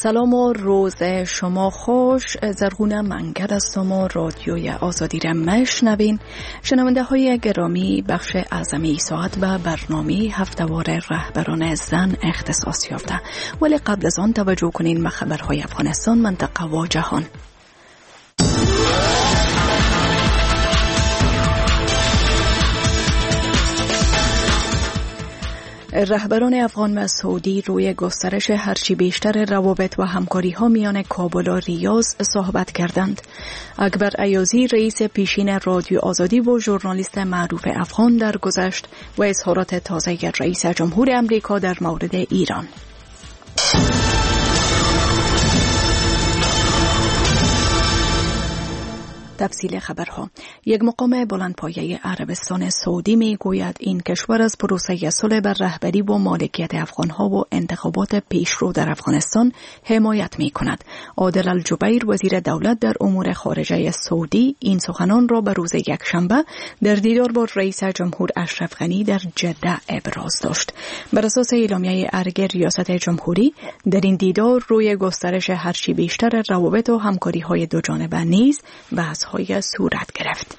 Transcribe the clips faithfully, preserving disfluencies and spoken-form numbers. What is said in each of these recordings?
سلام و روز شما خوش. زرغونه منگر هستم و رادیوی آزادی را مشنوین. شنونده های گرامی، بخش اعظمی ساعت و برنامه هفته‌وار رهبران زن اختصاص یافته. ولی قبل از آن توجه کنین به خبرهای افغانستان، منطقه و جهان. رهبران افغان و سعودی روی گسترش هرچی بیشتر روابط و همکاری ها میان کابل و ریاض صحبت کردند. اکبر ایازی، رئیس پیشین رادیو آزادی و ژورنالیست معروف افغان، درگذشت و اظهارات تازه رئیس جمهور امریکا در مورد ایران. تفصیل خبرها. یک مقام بلندپایه عربستان سعودی می گوید این کشور از پروسه صلح بر رهبری و مالکیت افغانها و انتخابات پیشرو در افغانستان حمایت می کند. عادل الجبیر، وزیر دولت در امور خارجه سعودی، این سخنان را به روز یکشنبه در دیدار با رئیس جمهور اشرف غنی در جده ابراز داشت. بر اساس اعلامیه ارگ ریاست جمهوری، در این دیدار روی گسترش هرچی بیشتر روابط و همکاری های دو جانبه نیز بحث های صورت گرفت.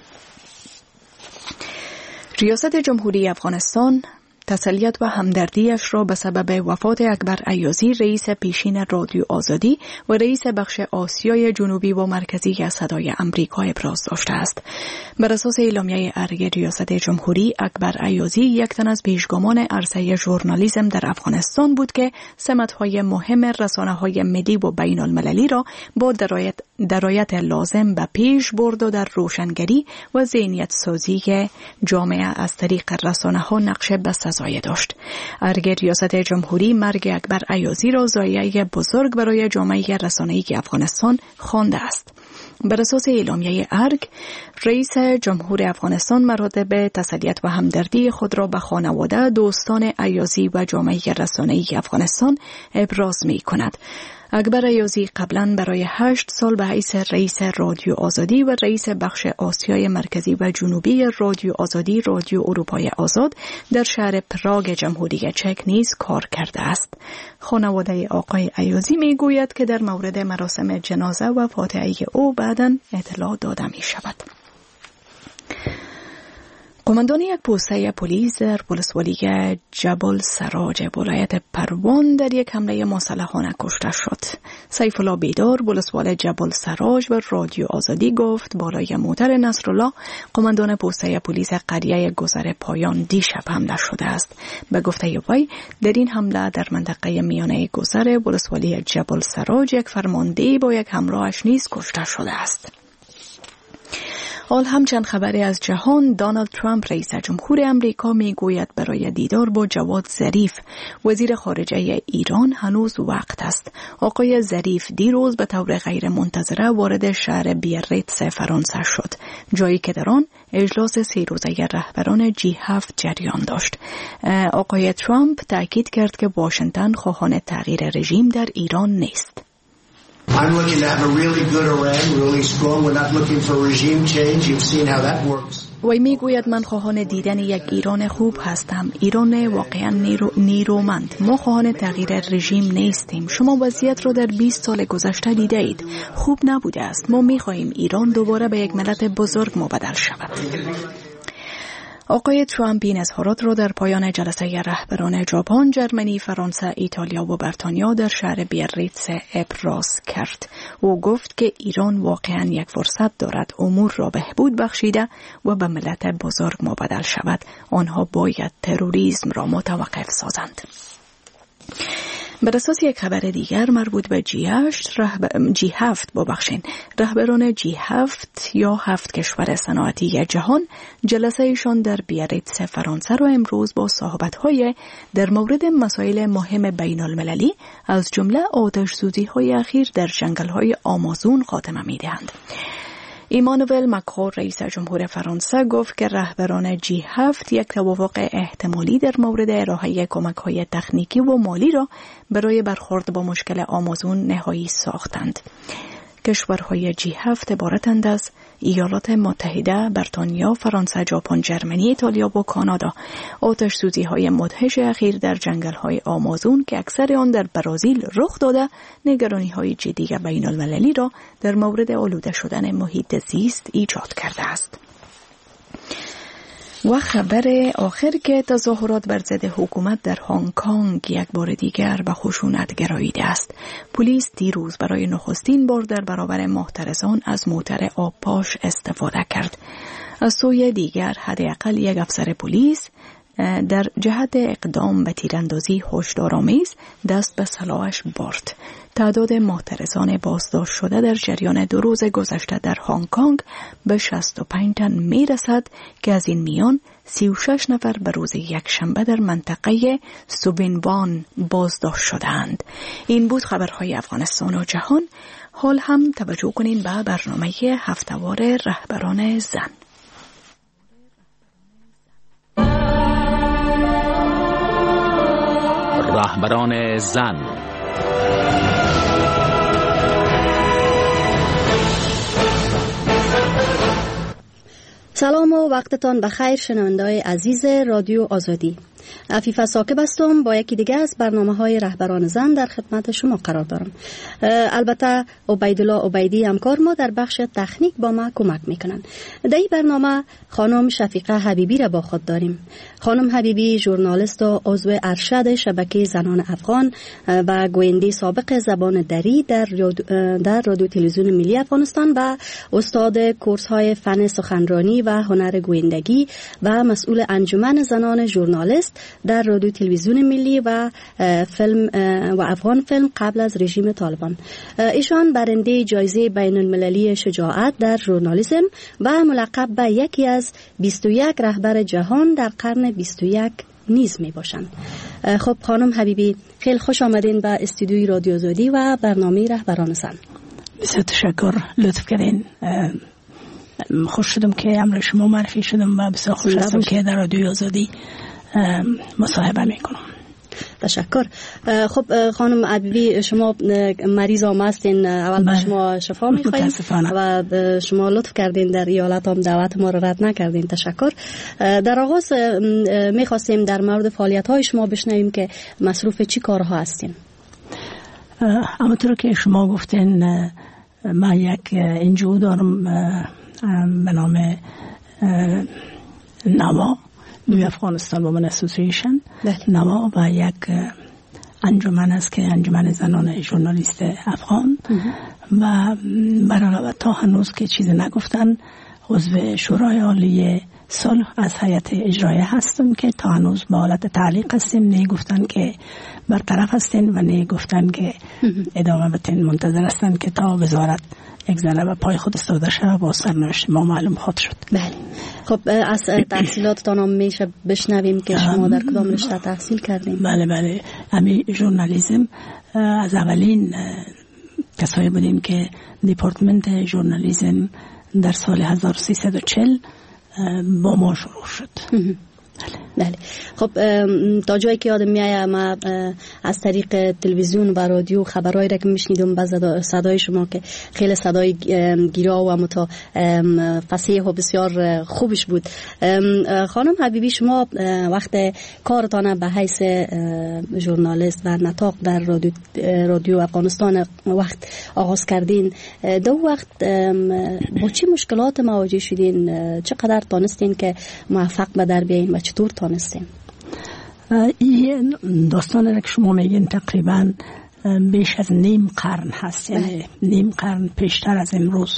ریاست جمهوری افغانستان تسلیت و همدردیش را به سبب وفات اکبر ایازی، رئیس پیشین رادیو آزادی و رئیس بخش آسیای جنوبی و مرکزی از صدای امریکا ابراز داشته است. بر اساس اعلامیه ارگ ریاست جمهوری، اکبر ایازی یک تن از پیشگامان عرصه ژورنالیسم در افغانستان بود که سمت‌های مهم رسانه‌های ملی و بین المللی را با درایت درایت لازم به پیش برد و در روشنگری و ذهنیت سازی جامعه از طریق رسانه‌ها نقش بسزایی داشت. ارگ ریاست جمهوری مرگ اکبر ایازی را ضایعه بزرگ برای جامعه رسانه‌ای افغانستان خوانده است. بر اساس اعلامیه ارگ، رئیس جمهور افغانستان مراتب تسلیت و همدردی خود را به خانواده، دوستان ایازی و جامعه رسانه‌ای افغانستان ابراز می کند. اکبر ایازی قبلا برای هشت سال به حیث رئیس رادیو آزادی و رئیس بخش آسیای مرکزی و جنوبی رادیو آزادی رادیو اروپای آزاد در شهر پراگ جمهوری چک نیز کار کرده است. خانواده آقای ایازی می گوید که در مورد مراسم جنازه و فاتحه او بعداً اطلاع داده می شود. قماندان یک پوسته پلیس در ولسوالی جبل سراج ولایت پروان در یک حمله مسلحانه کشته شد. سیف الله بیدار، ولسوال جبل سراج و رادیو آزادی گفت بالای موتر نصرالله، قماندان پوسته پلیس قریه گذر پایان، دیشب حمله شده است. به گفته وی، در این حمله در منطقه میانه گذر ولسوالی جبل سراج یک فرمانده با یک همراهش نیز کشته شده است. حال همچند خبری از جهان. دونالد ترامپ، رئیس جمهور امریکا، می گوید برای دیدار با جواد ظریف، وزیر خارجه ایران، هنوز وقت است. آقای ظریف دیروز به طور غیر منتظره وارد شهر بیاریتس فرانسه شد، جایی که در آن اجلاس سه روزه رهبران جی هفت جریان داشت. آقای ترامپ تاکید کرد که واشنگتن خواهان تغییر رژیم در ایران نیست. I'm looking to have a really good Iran, really strong. We're not looking for regime change. You've seen how that works. وی می گوید من خواهان دیدن یک ایران خوب هستم، ایران واقعا نیرو نیرومند. ما خواهان تغییر رژیم نیستیم. شما وضعیت را در بیست سال گذشته دیده اید، خوب نبوده است. ما می خواهیم ایران دوباره به یک ملت بزرگ مبدل شود. آقای ترامپ این اظهارات را در پایان جلسه رهبران ژاپن، ژرمنی، فرانسه، ایتالیا و بریتانیا در شهر بیاریتس ابراز کرد. او گفت که ایران واقعا یک فرصت دارد امور را بهبود بخشیده و به ملت بزرگ مبدل شود. آنها باید تروریسم را متوقف سازند. بر اساس یک خبر دیگر مربوط به جی هفت، رهب... جی هفت ببخشین رهبران جی هفت یا هفت کشور صنعتی جهان جلسه ایشان در بیاریتس فرانسه را امروز با صحبت‌های در مورد مسائل مهم بین المللی از جمله آتش‌سوزی‌های اخیر در جنگل‌های آمازون خاتمه می‌دهند. ایمانوئل ماکرون، رئیس جمهور فرانسه، گفت که رهبران جی هفت یک توافق احتمالی در مورد ارائه کمک‌های تکنیکی و مالی را برای برخورد با مشکل آمازون نهایی ساختند. کشورهای جی هفت عبارتند از ایالات متحده، بریتانیا، فرانسه، ژاپن، ژرمنی، ایتالیا و کانادا. آتش سوزی های مدهش اخیر در جنگل های آمازون که اکثر آن در برزیل رخ داده، نگرانی های جدی بین المللی را در مورد آلوده شدن محیط زیست ایجاد کرده است. و خبر آخر که تظاهرات بر ضد حکومت در هنگ کنگ یک بار دیگر به خشونت گراییده است. پلیس دیروز برای نخستین بار در برابر معترضان از موتر آبپاش استفاده کرد. از سوی دیگر حداقل یک افسر پلیس در جهت اقدام به تیراندازی هشدارآمیز دست به سلاحش برد. تعداد معترضان بازداشت شده در جریان دو روز گذشته در هنگ کنگ به شصت و پنج تن می رسد که از این میان سی و شش نفر به روز یک شنبه در منطقه سوبینوان بازداشت شدند. این بود خبرهای افغانستان و جهان. حال هم توجه کنین به برنامه هفته‌وار رهبران زن. رهبران زن. سلام و وقتتان بخیر شنونده‌های عزیز رادیو آزادی. عفیفه ساکب هستم. با یکی دیگه از برنامه‌های رهبران زن در خدمت شما قرار دارم. البته عبیدالله عبیدی همکار ما در بخش تکنیک با ما کمک میکنن. در این برنامه خانم شفیقه حبیبی را با خود داریم. خانم حبیبی ژورنالیست و عضو ارشد شبکه زنان افغان و گوینده سابق زبان دری در در رادیو تلویزیون ملی افغانستان و استاد کورس‌های فن سخنرانی و هنر گویندگی و مسئول انجمن زنان ژورنالیست در رادیو تلویزیون ملی و فیلم و افغان فیلم قبل از رژیم طالبان. ایشان برنده جایزه بین المللی شجاعت در ژورنالیسم و ملقب به یکی از بیست و یک رهبر جهان در قرن بیست و یک نیز می باشند. خب خانم حبیبی خیلی خوش آمدین به استودیوی رادیو آزادی و برنامه رهبران زن. بسیار تشکر، لطف کردین. خوش شدم که امر شما معرفی شدم و بسیار خوش هستم که در رادیو آزادی مصاحبه میکنم. تشکر. خب خانم حبیبی شما مریض هم هستین، اول به شما شفا میخواییم و شما لطف کردین در ایالت هم دعوت ما رو رد نکردین. تشکر. در آغاز میخواستیم در مورد فعالیت های شما بشنویم که مصروف چی کارها هستین. همونطور که شما گفتین من یک انجیو دارم به نام نوا، نیو افغانستان وومن اسوسییشن نوا، و یک انجمن است که انجمن زنان ژورنالیست افغان و برای تا هنوز که چیز نگفتن عضو شورای عالی صلح از هیئت اجرایه هستم که تا هنوز با حالت تعلیق هستیم. نه گفتن که برطرف هستین و نه گفتن که ادامه بدین. منتظر هستن که تا وزارت یک ذره به پای خود استفاده شد با سرنوشت ما معلوم خواهد شد. بله. خب از تحصیلاتتان هم میشه بشنویم که شما در کدام رشته تحصیل کردین؟ بله بله، همین ژورنالیسم از اولین کسایی بودیم که دیپارتمنت ژورنالیسم در سال هزار و سیصد و چهل با ما شروع شد. بله. خب تا جایی که یادم میاد ما از طریق تلویزیون و رادیو خبرایی را که میشنیدم با صدای شما که خیلی صدای گیرا و متا فصیح و بسیار خوبش بود. خانم حبیبی شما وقت کارتان به حیث ژورنالیست و نطاق در رادیو, رادیو افغانستان وقت آغاز کردین، دو وقت با چه مشکلات مواجه شدین؟ چقدر تانستین که موفق به در بیاین و چطور تانستین؟ این داستان که شما میگین تقریبا بیش از نیم قرن هست، یعنی نیم قرن پیشتر از امروز.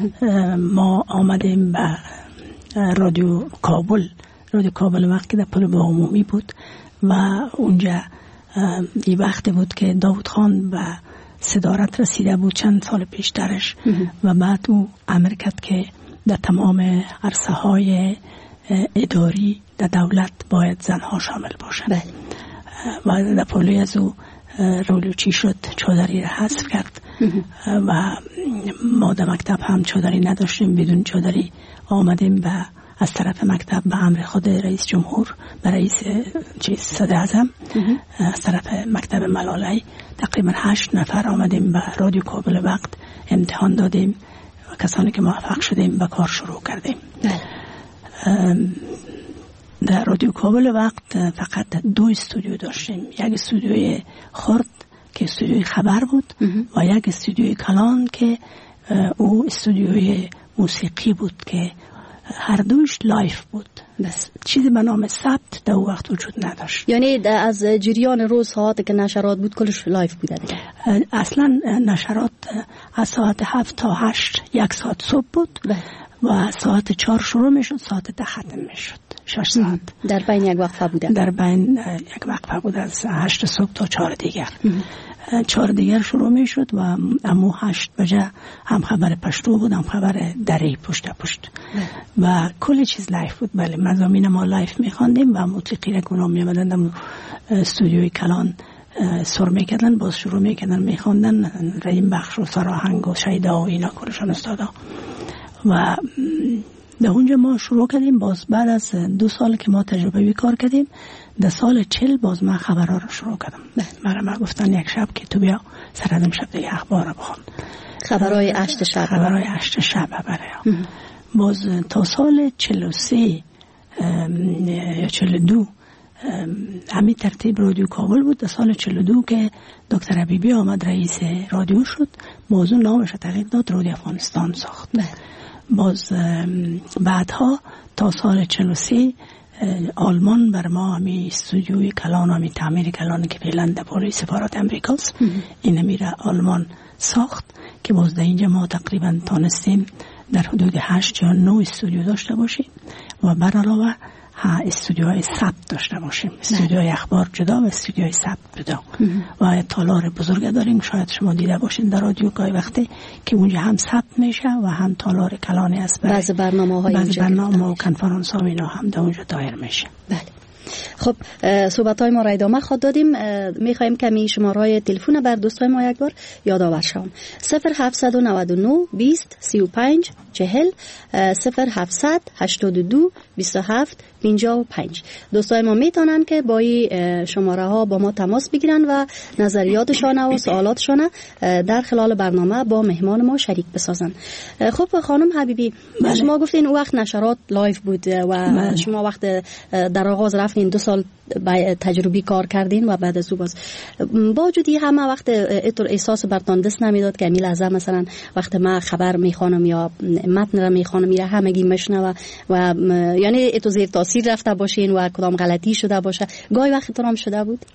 ما آمدیم به رادیو کابل. رادیو کابل وقتی در پل عمومی بود و اونجا این وقت بود که داود خان به صدارت رسیده بود چند سال پیشترش و بعد او امر کرد که در تمام عرصه های اداری در دولت باید زنها شامل باشند. بله. و در پولی از او رولوچی شد، چادری را حذف کرد و ما در مکتب هم چادری نداشتیم. بدون چادری آمدیم و از طرف مکتب به امر خود رئیس جمهور و رئیس چیز صدر اعظم از طرف مکتب ملالی تقریبا هشت نفر آمدیم به رادیو کابل وقت امتحان دادیم و کسانی که موفق شدیم به کار شروع کردیم. در رادیو کابل وقت فقط دو استودیو داشتیم، یک استودیوی خرد که استودیوی خبر بود و یک استودیوی کلان که او استودیوی موسیقی بود که هر دوش لایف بود. بس چیزی به نام ثبت در اون وقت وجود نداشت. یعنی از جریان روز ساعت که نشرات بود کلش لایف بوده دیگه؟ اصلا نشرات از ساعت هفت تا هشت یک ساعت صبح بود و ساعت چهار شروع می شد، ساعت ده ختم می شد، شش ساعت. در بین یک وقفه بوده؟ در بین یک وقفه بود از هشت صبح تا چهار دیگر. چهار دیگر شروع می شد و امو هشت بجه هم خبر پشتو بود، هم خبر دری پشت پشت و کل چیز لایف بود. بله مضامین ما لایف می خواندیم و موسیقی را کنم می آمدن در استودیوی کلان سر می کردن، باز شروع می کردن می خواندن رحیم بخش و سراهنگ و شیدا و اینا کلشان استادا و در اونجا ما شروع کردیم. باز بعد از دو سال که ما تجربه کار کردیم، در سال چل باز من خبرها رو شروع کردم. من ما گفتن یک شب که تو بیا سردم شب دیگه اخبار رو بخون، خبرهای هشت شب. خبرهای هشت شب برای باز تا سال چل و سه یا چل و دو همین ترتیب رادیو کابل بود. در سال چل و دو که دکتر حبیبی آمد رئیس رادیو شد، موضوع نامش تغییر داد، رادیو افغانستان ساخت. باز بعدها تا سال چل و سه آلمان بر ما همی استودیوی کلان همی تعمیر کلانی که فعلا در بالای سفارت امریکاست این میره آلمان ساخت که باز در اینجا ما تقریبا تانستیم در حدود هشت یا نه استودیو داشته باشیم و بر علاوه استودیوهای ثبت داشته باشیم، استودیوهای اخبار جدا و استودیوهای ثبت جدا و تالار بزرگ داریم. شاید شما دیده باشین در رادیو گاهی وقتی که اونجا هم ثبت میشه و هم تالار کلانی است. بعضی برنامه‌های بعضی برنامه و کنفرانس ها اینا هم در اونجا دایر میشه. بله. خب صحبت های ما را ادامه خواهد دادیم. میخوایم کمی شماره تلفن بر دوستای ما یک بار یادآور شوم. صفر هفتصد و نود و نه بیست سی و پنج چهل صفر هفتصد هشتاد و دو بیست و هفت پنجاه و پنج. دوستای ما میتونن که با این شماره ها با ما تماس بگیرن و نظریاتشان و سوالاتشان در خلال برنامه با مهمان ما شریک بسازن. خب خانم حبیبی، بله. شما گفتین اون وقت نشرات لایف بود و بله. شما وقت در آغاز رفتین دو سال تجربی کار کردین و بعد از او باز با وجودی همه وقت اتر احساس برتان دست نمیداد که می لحظه مثلا وقت ما خبر میخوانم یا متن را میخوانم میره همگی مشنوه و یعنی اتو زیر تاثیر رفته باشین و کدام غلطی شده باشه، گاهی وقت تو هم شده بود؟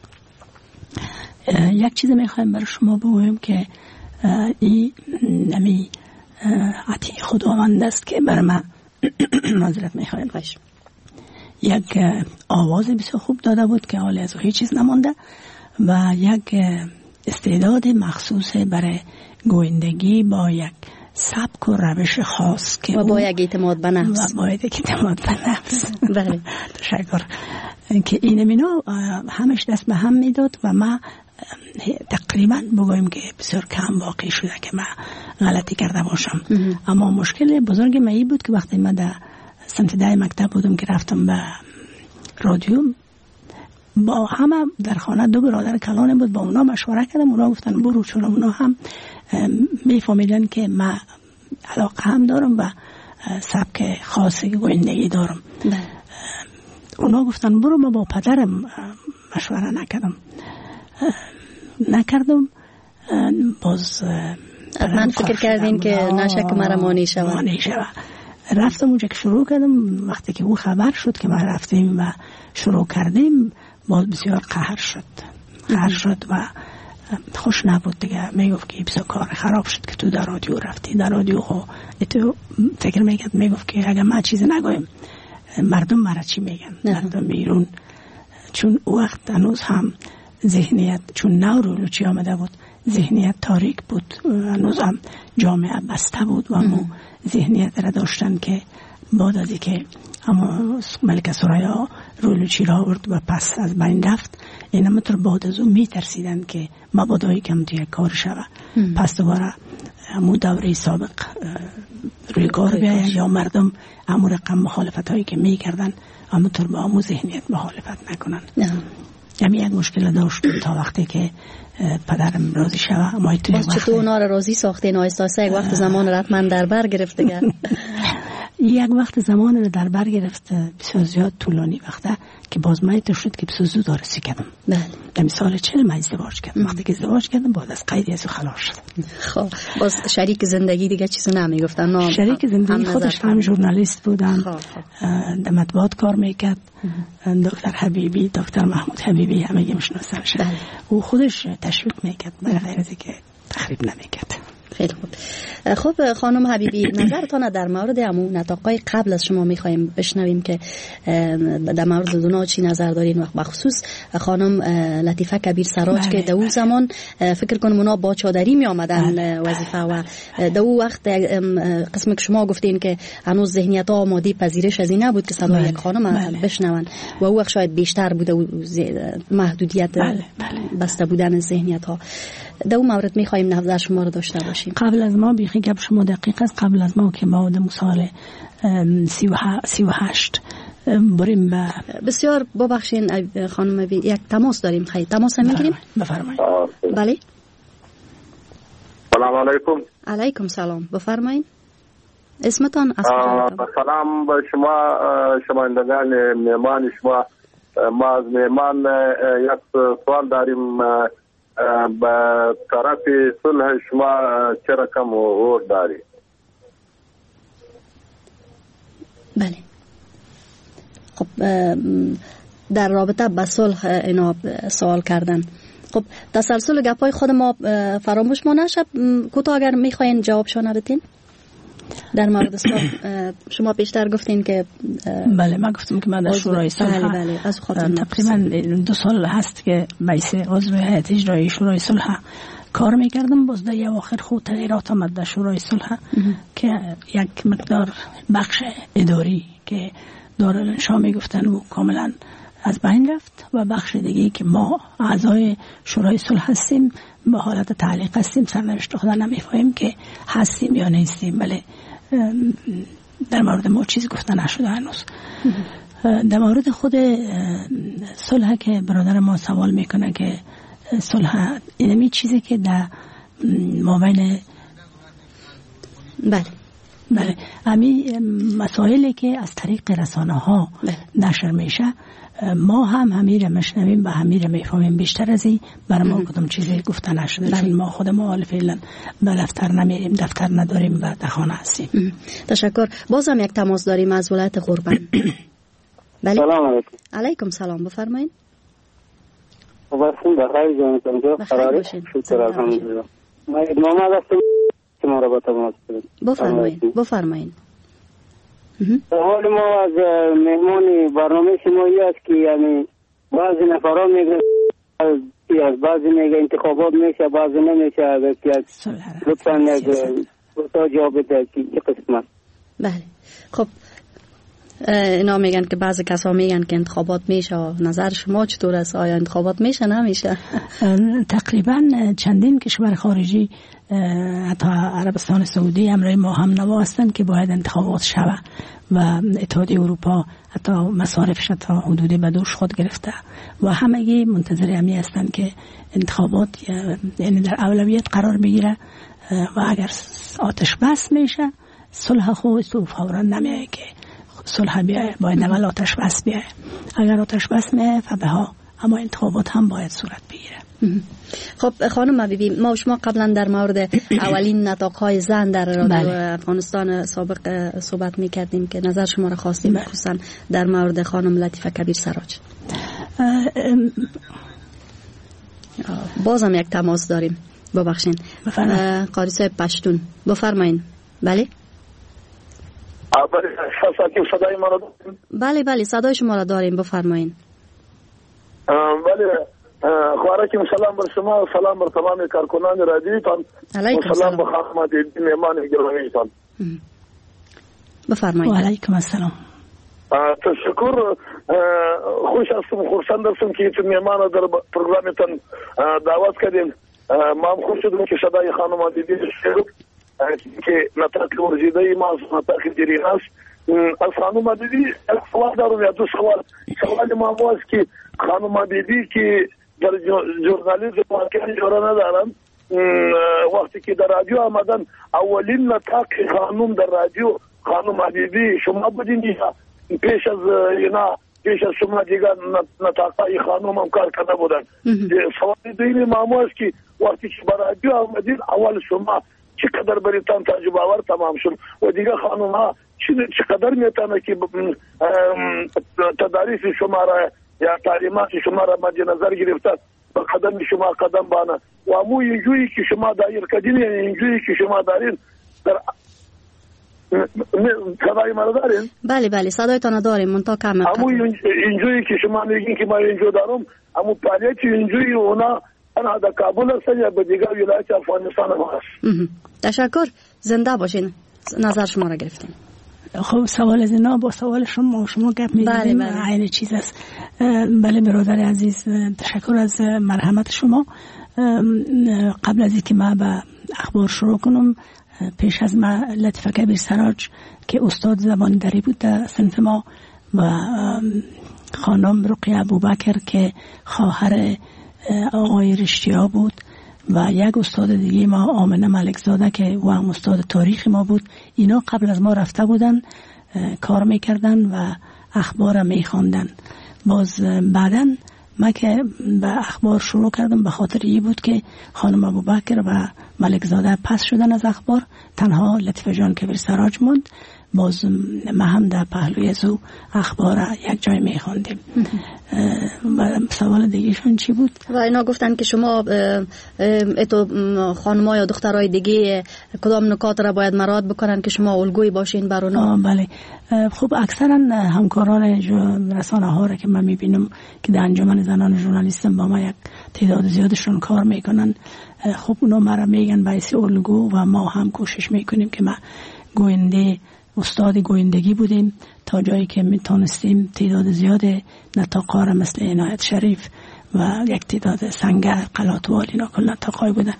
یک چیز میخوایم برای شما بگویم که این نمی عطی خداوند است که برای من معذرت میخوایم یک آواز بسیار خوب داده بود که حالی از هیچ چیز نمانده و یک استعداد مخصوص برای گویندگی با یک سبک و روش خاص که و با یک اعتماد به نفس و با یک اعتماد به نفس بله تشکر که این مینا همش دست به هم میداد و ما تقریبا بگویم که بسیار کم واقع شده که من غلطی کرده باشم. اما مشکل بزرگ من این بود که وقتی من در سمت ده مکتب بودم که رفتم به رادیو، با همه در خانه دو برادر کلانه بود، با اونا مشوره کردم، اونا گفتن برو، چون اونا هم میفهمیدن که من علاقه هم دارم و سبک خاصی گویندگی دارم. اونا گفتن برو، ما با پدرم مشوره نکردم نکردم باز من فکر کردین که نشه که مرا مانی شود مانی شود رفتم اونجا که شروع کردم. وقتی که او خبر شد که ما رفتیم و شروع کردیم باز بسیار قهر شد قهر شد و خوش نبود دیگه. میگفت که بسیار کار خراب شد که تو در رادیو رفتی، در رادیو خو تو فکر میکرد میگفت که اگر ما چیز نگویم مردم مرا چی میگن، مردم بیرون، چون وقت هنوز هم ذهنیت چون نو رو چی آمده بود، ذهنیت تاریک بود، هنوز هم جامعه بسته بود و ما ذهنیت را داشتن که بعد از اینکه اما ملکه ثریا رولوچی را آورد و پس از بین رفت، اینا مطور بعد از اون میترسیدن که مبادایی کم توی کار شود، پس دوباره امو دوره سابق روی کار بیاید یا مردم امو رقم مخالفت هایی که میکردن همونطور با امو ذهنیت مخالفت نکنن. همین یک مشکل داشت تا وقتی که پدرم راضی شوه. ما باز چطور اونا را راضی ساختین؟ آیسته آیسته یک وقت زمان را حتما در بر گرفت دیگه. یک وقت زمان رو در بر گرفت بسیار زیاد طولانی وقته که باز من شد که بسیار زود آرسی کردم. بله. در سال چهل من ازدواج کردم. وقتی که ازدواج کردم بعد از قیدی از خلاص شدم. خب باز شریک زندگی دیگه چیزی نمیگفتن؟ نه شریک زندگی خودش هم ژورنالیست بودن، در مطبوعات کار میکرد. دکتر حبیبی، دکتر محمود حبیبی همه میشناسنش. او خودش تشویق میکرد برای غیر از اینکه تخریب نمیکرد. خیلی خوب. خب خانم حبیبی، نظرتان در مورد همون نطاقای قبل از شما میخوایم بشنویم که در مورد دونا چی نظر دارین و بخصوص خانم لطیفه کبیر سراج بله، که در اون زمان فکر کنم اونا با چادری می آمدن بله، وظیفه و در اون وقت قسم که شما گفتین که هنوز ذهنیت ها آماده پذیرش از این نبود که صدای بله، یک خانم بله، بشنون و اون وقت شاید بیشتر بوده محدودیت بله، بله، بسته بودن ذهنیت ها. در اون مورد میخوایم نظر شما رو داشته باشیم. قبل از ما بیخی گپ شما دقیق است. قبل از ما که ما در سال سی و هشت بریم به بسیار ببخشین خانم بی یک تماس داریم. خیلی تماس میگیریم. بفرمایید. بله. سلام علیکم. علیکم سلام. بفرمایید. اسمتان؟ سلام به شما شنوندگان مهمان شما. ما از مهمان یک سوال داریم. به طرف صلح شما چه رقم ور داری؟ بله. خب در رابطه با صلح اینا سوال کردن. خب تسلسل گپای خود ما فراموش ما نشه. کوتاه اگر میخواین جوابشو ندین در مورد صلح. شما پیشتر گفتین که بله من گفتم که من در شورای صلح بله بله از تقریبا دو سال هست که بیس عضو هیئت اجرایی شورای صلح کار میکردم. باز در اواخر خود تغییرات آمد در شورای صلح که یک مقدار بخش اداری که دارالانشا میگفتن و کاملا از بین رفت و بخش دیگه که ما اعضای شورای صلح هستیم به حالت تعلیق هستیم. سرنوشت خدا نمیفهمیم که هستیم یا نیستیم. بله در مورد ما چیز گفته نشده هنوز. در مورد خود صلح که برادر ما سوال میکنه که صلح اینمی چیزی که در مابین بله بله امی مسائلی که از طریق رسانه ها نشر میشه ما هم همین را مشنویم و همین را میفهمیم. بیشتر از این برای ما کدام چیزی گفته نشده چون ما خود ما فعلا به دفتر نمیریم، دفتر نداریم و در خانه هستیم. تشکر. بازم یک تماس داریم از ولایت قربان. بله. سلام علیکم. علیکم سلام. بفرمایید. واسم بخیر جانتون جو قراره شکر الحمدلله. ما محمد هستم که ما را با تماس داریم. بفرمایید. بفرمایید. حال ما از مهمان برنامه شمایی است که یعنی بعضی نفرها میگن از بعضی میگه انتخابات میشه بعضی نمیشه. لطفا یک تا جواب بده که چه قسمت. بله خب اینا میگن که بعضی کسا میگن که انتخابات میشه. نظر شما چطور است؟ آیا انتخابات میشه نمیشه؟ تقریبا چندین کشور خارجی حتی عربستان سعودی امرای ما هم نوا هستند که باید انتخابات شوه و اتحادیه اروپا حتی مصارفش تا حدودی به دوش خود گرفته و همگی منتظر همی هستند که انتخابات یعنی در اولویت قرار بگیره و اگر آتش بس میشه صلح خود فورا نمیه که صلح بیایه، باید اول آتش بس بیایه. اگر آتش بس میایه فبها اما انتخابات هم باید صورت بگیره. خب خانم حبیبی ما و شما قبلا در مورد اولین نطاق‌های زن در رادیو بله. افغانستان سابق صحبت می‌کردیم که نظر شما را خواستیم بله. خصوصا در مورد خانم لطیفه کبیر سراج. بازم یک تماس داریم. ببخشید. قاضی صاحب پشتون بفرمایید. بله؟ صدای ما را بله بله صدای شما را داریم. بفرمایید. بله خوارکم سلام بر شما و سلام بر تمام کارکنان رادیوتان و سلام به خانم دیدی مهمان گرامیتان. بفرمایید. و علیکم السلام. تشکر. خوش هستم، خرسند هستم که این مهمان در پروگرامتان دعوت کردیم. ما هم خوش شدم که صدای خانم دیدی شد که نطاق ورزیده ما از نطاق دیرین است از خانم حبیبی یک سوال دارم یا دو سوال. سوال ما است که خانم حبیبی که در ژورنالیسم واقعا جرأت ندارن، وقتی که در رادیو آمدن اولین نطاق خانم در رادیو خانم حبیبی شما بودین یا پیش از اینا پیش از شما دیگر نطاقای خانم هم کار کرده بودن؟ سوال دویمی ما است که وقتی که به رادیو آمدین اول شما چقدر بریتان تجربه آور تمام شد و دیگه خانم ها چقدر میتونه که تداریس شما را یا تعلیمات شما را مد نظر گرفته به قدم شما قدم بانه و امو اینجوری که شما دایر کدین اینجوری که شما دارین در صدای مرا دارین؟ بله بله صدایتان داریم منطقه کم امو اینجوری که شما میگین که ما اینجا دارم امو پالیتی اینجوری اونا انا در کابل هستن یا به دیگر ولایت افغانستان هم هست. تشکر، زنده باشین، نظر شما را گرفتیم. خب سوال از اینا با سوال شما شما گپ می‌زنید، بله بله. عین چیز است. بله برادر عزیز، تشکر از مرحمت شما. قبل از اینکه ما به اخبار شروع کنم، پیش از ما لطیفه کبیر سراج که استاد زبان دری بود در صنف ما و خانم رقیه ابوبکر که خواهر آقای رشتیا بود و یک استاد دیگه ما آمنه ملکزاده که و هم استاد تاریخ ما بود، اینا قبل از ما رفته بودن کار میکردن و اخبار میخواندن. باز بعداً ما که به اخبار شروع کردم به خاطر ای بود که خانم ابوبکر و ملکزاده پس شدن از اخبار، تنها لطیفه جان کبیر سراج موند. باز ما هم در پهلوی از او اخبار یک جای میخواندیم. و سوال دیگهشون چی بود؟ و اینا گفتن که شما اتو خانم‌ها یا دخترای دیگه کدام نکات را باید مراعات بکنن که شما الگویی باشین بر اونا؟ بله خب اکثرا همکاران رسانه ها را که من میبینم که در انجمن زنان ژورنالیستم با ما یک تعداد زیادشون کار میکنن، خب اونا مرا میگن باعث الگو و ما هم کوشش میکنیم که ما گوینده استاد گویندگی بودیم تا جایی که میتونستیم تعداد زیاد نطاق‌ها مثل عنایت شریف و یک تعداد سنگر قلاتوال اینا کل نطاق‌های بودن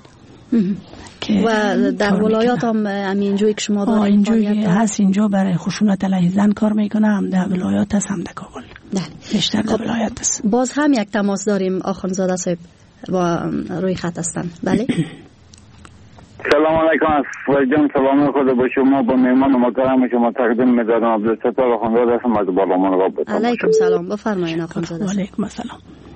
و در ولایات هم همینجوری که شما دارید اینجوری هست. اینجا برای خشونت علیه زن کار میکنه، هم در ولایات هست هم در کابل. بیشتر در ولایات هست. باز هم یک تماس داریم. آخوندزاده صاحب با روی خط هستن. بله سلام علیکم جان، سلام خدا با شما، با مهمان محترم شما تقدیم می‌دارم. عبدالستار آخوندزاده هستم از بالامان رابطه. علیکم سلام، بفرمایید آخوندزاده. علیکم السلام.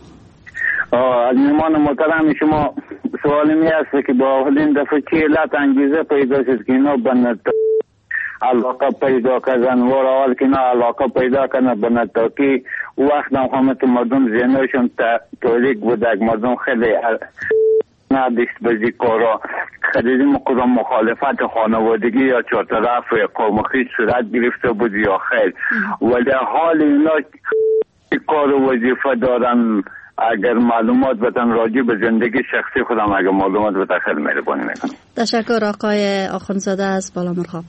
از مهمان محترم شما سوالی می است که با اولین دفعه چه علت انگیزه پیدا شد که اینا بنت علاقه پیدا کردن و اول که اینا علاقه پیدا کردن بنت که وقت هم همه مردم ذهنشون تاریک بود، مردم خیلی نداشت بزی کارا خیلی مقدم مخالفت خانوادگی یا چهارطرف قومخی صورت گرفته بود یا خیر، ولی حال اینا کار و وظیفه دارن. اگر معلومات بتن راجع به زندگی شخصی خودم اگر معلومات بتن خیلی مهربانی میکنم. تشکر آقای آخوندزاده از بالا مرغاب.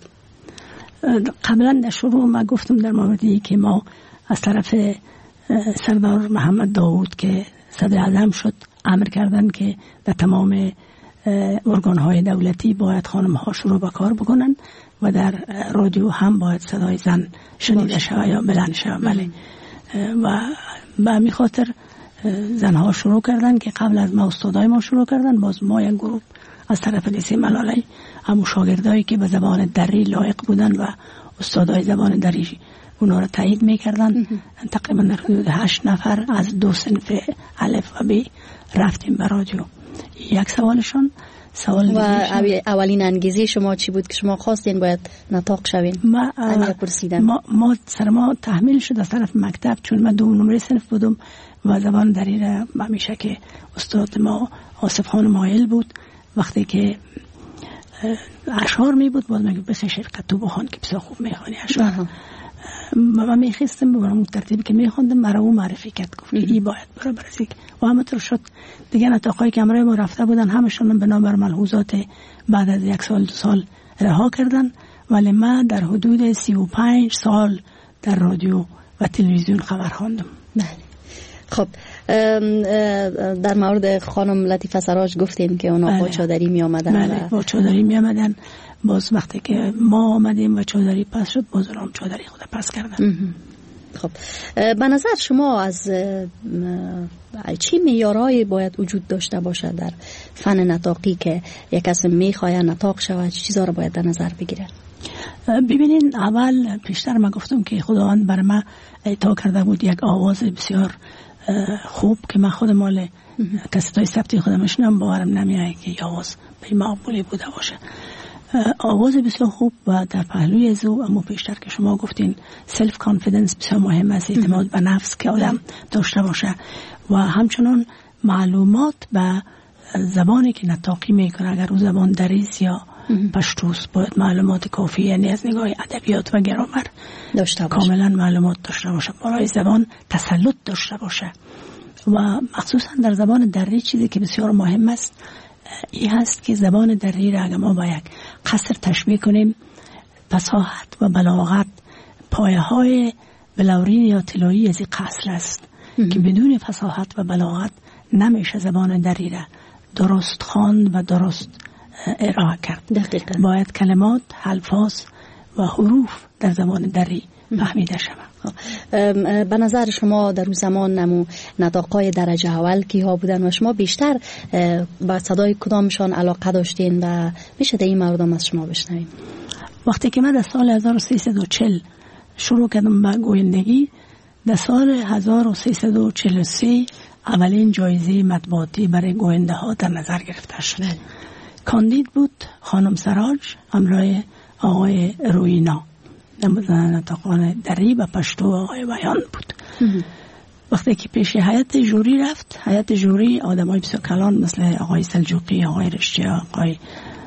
قبلا در شروع ما گفتم در موردی که ما از طرف سردار محمد داوود که صدر اعظم شد امر کردن که در تمام ارگان‌های دولتی باید خانم‌ها شروع به کار بکنن و در رادیو هم باید صدای زن شنیده شود یا بلند شود. بله و به همین خاطر زنها شروع کردن که قبل از ما استادای ما شروع کردن. باز ما یک گروه از طرف لیسه ملالی همون شاگردایی که به زبان دری لایق بودن و استادای زبان دری اونا را تایید میکردن، تقریبا در حدود هشت نفر از دو صنف الف و ب رفتیم به رادیو. یک سوالشون سوال و اولین انگیزه شما چی بود که شما خواستین باید نطاق شوین؟ ما ما, ما سر ما تحمیل شد از طرف مکتب، چون من دو نمره صنف بودم و زبان دری را همیشه که استاد ما آصف خان مایل بود، وقتی که اشعار می بود باز میگه بس شرکت تو بخوان که بسیار خوب میخوانی اشعار. من میخواستم برام ترتیبی که میخوندم مرا او معرفی کرد، گفت ای باید برای برسید و همطور شد. دیگه نطاقای که امرای ما رفته بودن همشون بنا بر ملحوظات بعد از یک سال دو سال رها کردن، ولی من در حدود سی و پنج سال در رادیو و تلویزیون خبر خواندم. بله خب در مورد خانم لطیفه سراج گفتین که اونا با چادری می آمدن. بله با چادری می آمدن. باز وقتی که ما آمدیم و چادری پس شد باز اونام چادری خود پس کردن. خب به نظر شما از چی معیارهایی باید وجود داشته باشه در فن نطاقی که یک کس میخواد نطاق شود؟ چه چیزا رو باید در نظر بگیره؟ ببینین اول پیشتر ما گفتم که خداوند بر ما عطا کرده بود یک آواز بسیار خوب که من خود مال کسیتای ثبتی خودم میشنم باورم نمیاد که آواز به مقبولی بوده باشه. آواز بسیار خوب و در پهلوی از او، اما پیشتر که شما گفتین سلف کانفیدنس بسیار مهم است، اعتماد به نفس که آدم داشته باشه و همچنان معلومات به زبانی که نطاقی میکنه، اگر او زبان دریز یا پشتوست باید معلومات کافی یعنی از نگاه ادبیات و گرامر داشته باشه، کاملا معلومات داشته باشه، برای زبان تسلط داشته باشه. و مخصوصا در زبان دری چیزی که بسیار مهم است این هست که زبان دری را اگر ما با یک قصر تشبیه کنیم، فصاحت و بلاغت پایه های بلورین یا طلایی از این قصر است که بدون فصاحت و بلاغت نمیشه زبان دری را درست خواند و درست ارائه کرد. دقیقا. باید کلمات، الفاظ و حروف در زبان دری فهمیده شود. به نظر شما در اون زمان نمو نطاقای درجه اول کی ها بودن و شما بیشتر با صدای کدامشان علاقه داشتین و میشه در این مورد از شما بشنویم؟ وقتی که من در سال هزار و سیصد و چهل شروع کردم به گویندگی، در سال هزار و سیصد و چهل و سه اولین جایزه مطبوعاتی برای گوینده ها در نظر گرفته شد. کاندید بود خانم سراج همراه آقای روینا، نطاقان دری و پشتو آقای بیان بود. وقتی که پیش هیئت جوری رفت، هیئت جوری آدمای بسیار کلان مثل آقای سلجوقی، آقای رشتی، آقای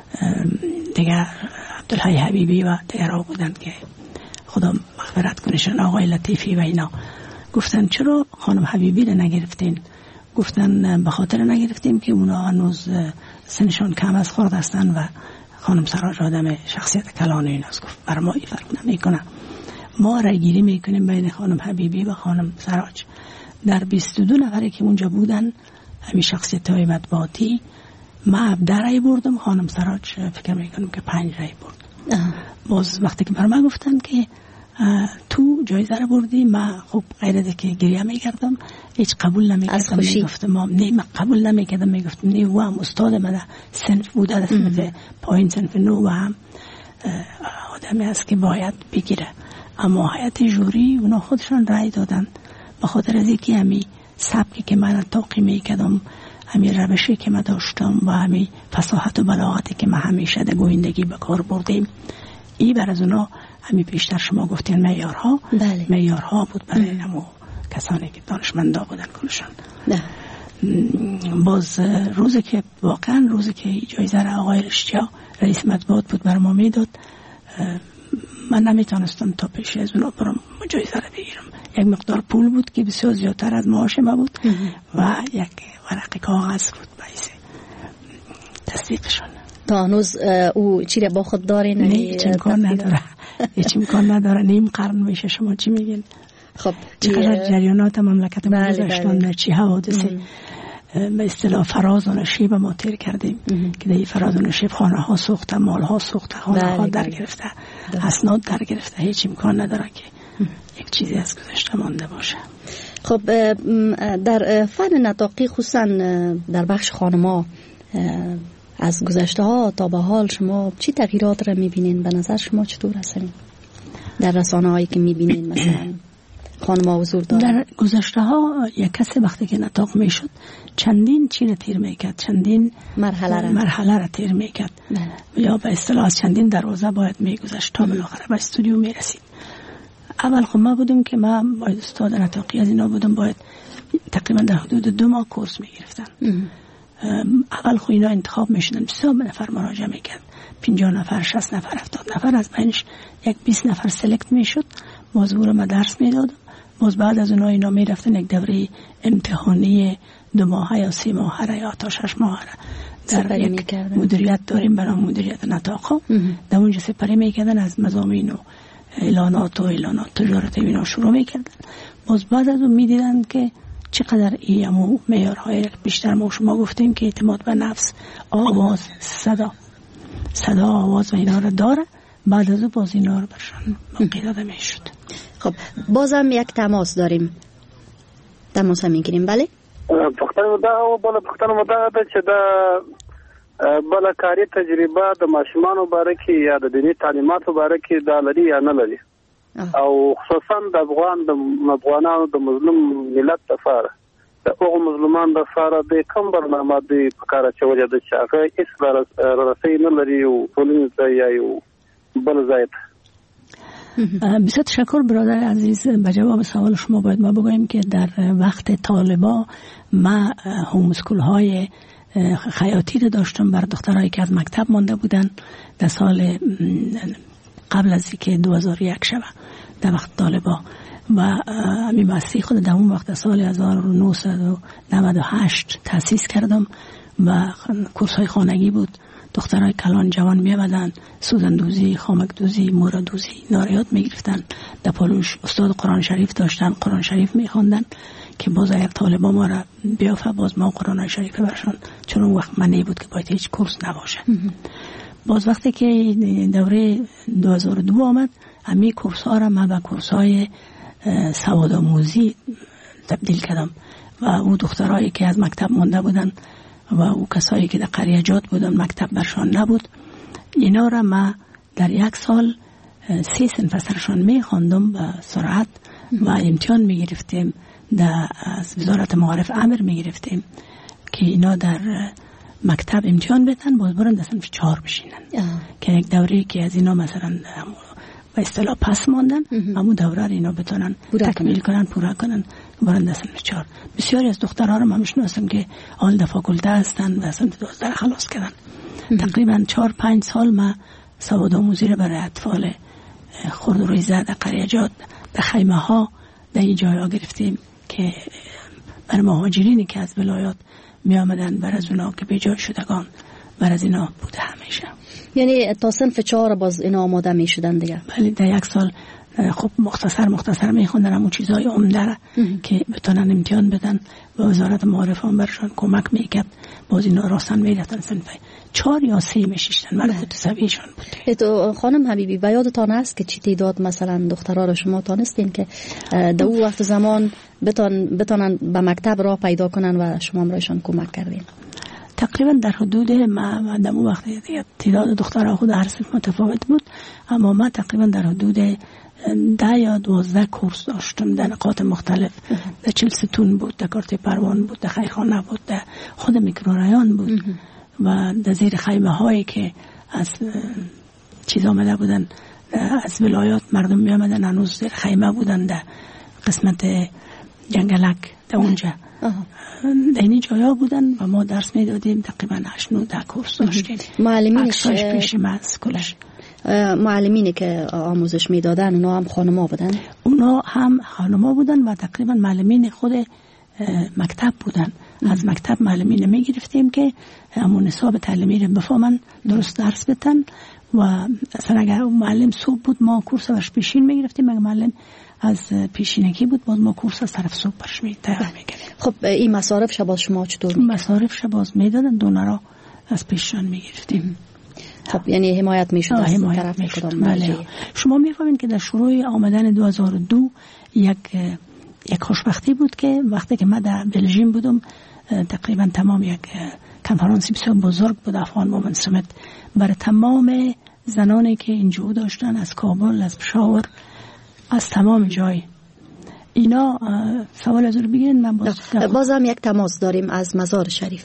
دیگر عبدالحی حبیبی و دیگر بودند که خدا مغفرت کنشان، آقای لطیفی و اینا گفتن چرا خانم حبیبی رو نگرفتین؟ گفتن به خاطر نگرفتیم که اونا هنوز سنشان کم از خورد هستن و خانم سراج آدم شخصیت کلان این است. گفت برای ما این فرق نمیکنه، ما رای گیری میکنیم بین خانم حبیبی و خانم سراج. در بیست و دو نفری که اونجا بودن همین شخصیت های مطبوعاتی، ما هفده رای بردم، خانم سراج فکر میکنم که پنج رای برد. باز وقتی که بر من گفتن که تو جایزه رو بردی، من خب غیر از که گریه میکردم، هیچ قبول نمیکردم، میگفتم نه من قبول نمیکردم، میگفتم نه و هم استاد من صنف بوده، صنف پایین صنف نو و هم آدمی است که باید بگیره. اما هیئت جوری اونا خودشان رای دادن به خاطر از اینکه همین سبکی که من نطاقی میکردم، همین روشی که من داشتم و همین فصاحت و بلاغتی که من همیشه در گویندگی به کار بردیم، این بر از اونا همین پیشتر شما گفتین معیارها، بله. معیارها بود برای همو کسانی که دانشمندا بودن کلشان. باز روزی که واقعا روزی که جایزه را آقای رشتیا رئیس مطبوعات بود بر ما میداد، من نمیتونستم تا پیش از اونا برم جایزه را بگیرم. یک مقدار پول بود که بسیار زیادتر از معاش ما بود و یک ورق کاغذ بود باعث تصدیقشون. تا هنوز او چی را با خود داره؟ نه هیچ امکان نداره، هیچ امکان نداره. نیم قرن میشه. شما چی میگین؟ خب چقدر جریانات مملکت ما گذشتن، در چی حوادثی به اصطلاح فراز و نشیب ما تیر کردیم که در فراز و نشیب خانه ها سوخته، مال ها سوخته، خانه ها در گرفته، اسناد در گرفته. هیچ امکان نداره که یک چیزی از گذشته مانده باشه. خب در فن نطاقی خصوصا در بخش خانما از گذشته ها تا به حال شما چی تغییرات را میبینین؟ به نظر شما چطور هستین در رسانه هایی که میبینین؟ مثلا خانم‌ها حضور دارن در گذشته ها یک کسی وقتی که نطاق میشد چندین چی را تیر میکرد، چندین مرحله را مرحله را تیر میکرد یا به اصطلاح چندین دروازه باید میگذشت تا بالاخره به استودیو میرسید. اول خب ما بودم که من باید استاد نطاقی از اینا بودم، باید تقریبا در حدود دو ماه کورس میگرفتن. اول خو اینا انتخاب میشدن، بسیار نفر مراجعه میکرد، پنجاه نفر، شصت نفر، هفتاد نفر، از بینش یک بیست نفر سلکت میشد. موضوع ما درس میدادم، باز بعد از اونها اینا میرفتن یک دوره امتحانی دو ماهه یا سه ماهه یا تا شش ماهه در یک مدیریت داریم برای مدیریت نطاق، در اونجا سپری میکردن، از مضامین و اعلانات و اعلانات تجارت اینا شروع میکردن. باز بعد از اون میدیدن که چقدر ایمو معیارهای بیشتر ما شما گفتیم که اعتماد به نفس، آواز، صدا صدا آواز و اینا رو داره، بعد از باز اینا رو برشان موقع داده میشد. خب بازم یک تماس داریم، تماس هم میگیریم. بله پختن مده او بالا پختن مده ده چې د بالا کاری تجربه د ماشومانو باره کې یا د دیني تعلیماتو باره کې دا لري یا نه لري، او خصوصا د افغان د افغانانو د مظلوم ملت لپاره د هغو مظلومان لپاره د کوم برنامه دی په کار اچولې ده چې هغه هیڅ رسۍ نه لري او ټولنیز ځای یا یو بل ځای ته. بسیار تشکر برادر عزیز. به جواب سوال شما باید ما بگویم که در وقت طالبا ما هوم اسکول های خیاطی رو داشتم بر دخترایی که از مکتب مانده بودن در سال قبل از اینکه دو هزار و یک شوه، در وقت طالبا، و امی مؤسسه خود در اون وقت سال هزار و نهصد و نود و هشت تأسیس کردم و کورس های خانگی بود. دخترای کلان جوان می آمدن، سوزن دوزی، خامک دوزی، مورا دوزی ناریات می گرفتن. در پالوش استاد قرآن شریف داشتن، قرآن شریف می خواندن که باز اگر طالبا ما را بیافه باز ما قرآن شریف برشان، چون اون وقت منی بود که باید هیچ کورس نباشه. باز وقتی که دوره دو هزار و دو آمد، امی کورس ها را من به کورس های سوادآموزی تبدیل کردم و او دخترایی که از مکتب مانده بودن و او کسایی که در قریجات بودن مکتب برشان نبود، اینا را ما در یک سال سه صنف سرشان می خواندم به سرعت و امتحان می گرفتیم. در از وزارت معارف امر می گرفتیم که اینا در مکتب امتحان بدن، باز برن در صنف چهار بشینن که یک دوره که از اینا مثلا به اصطلاح پس ماندن، همون دوره رو اینا بتونن تکمیل کنن، پورا کنن، برن در صنف چهار. بسیاری از دخترها رو من میشناسم که آل در فاکولته هستن و صنف دوازده خلاص کردن. تقریبا چهار پنج سال ما سوادآموزی رو برای اطفال خرد و ریزه در قریجات، در خیمه ها، در این جای‌ها گرفتیم که برای مهاجرینی که از ولایات می آمدن، بر از اونا که به جای شدگان، بر از اینا بوده همیشه. یعنی تا صنف چهار باز اینا آماده می شدن دیگه؟ بله، در یک سال خب مختصر مختصر می خوندن همون چیزهای عمده که بتونن امتحان بدن و وزارت معارف هم برشان کمک می کرد، باز اینا راستن می رفتن صنف چهار یا سه می شیشتن. من خود سویشان بود. تو خانم حبیبی و یادتان هست که چی تعداد مثلا دخترها رو شما تانستین که در اون وقت زمان بتون بتونن به مکتب راه پیدا کنن و شما برایشان کمک کردین؟ تقریبا در حدود ما در اون وقت تعداد دخترها خود هر صنف متفاوت بود، اما ما تقریبا در حدود ده یا دوازده کورس داشتم در نقاط مختلف. در چلستون بود، در کارت پروان بود، در خیرخانه بود، در خود میکرورایان بود و در زیر خیمه هایی که از چیز آمده بودن، از ولایات مردم می آمدن، هنوز زیر خیمه بودن در قسمت جنگلک، در اونجا در این جایا بودن و ما درس می دادیم. تقریبا هشت نه ده کورس داشتیم. معلمینش پیش مز کلش معلمینی که آموزش می دادن اونا هم خانما بودن؟ اونا هم خانما بودن و تقریبا معلمین خود مکتب بودن. از مکتب معلمین می گرفتیم که همون نصاب تعلیمی رو بفهمن، درست درس بتن و اصلا اگر معلم صبح بود ما کورس برش پیشین می گرفتیم، اگر معلم از پیشینگی بود باز ما کورس از طرف صبح برش می تیار می گرفتیم. خب این مصارف شباز شما چطور می؟ مصارف شباز می دادن، دونارا از پیششان می گرفتیم. خب یعنی حمایت می شد از طرف می شد. بله. شما می فهمید که در شروع آمدن دو هزار و دو یک یک خوشبختی بود که وقتی که من در بلژیم بودم، تقریبا تمام یک کنفرانسی بسیار بزرگ بود افغان وومن سمیت برای تمام زنانی که اینجا داشتن، از کابل، از پشاور، از تمام جای. اینا سوال از رو بگیرین. من باز بازم یک تماس داریم از مزار شریف.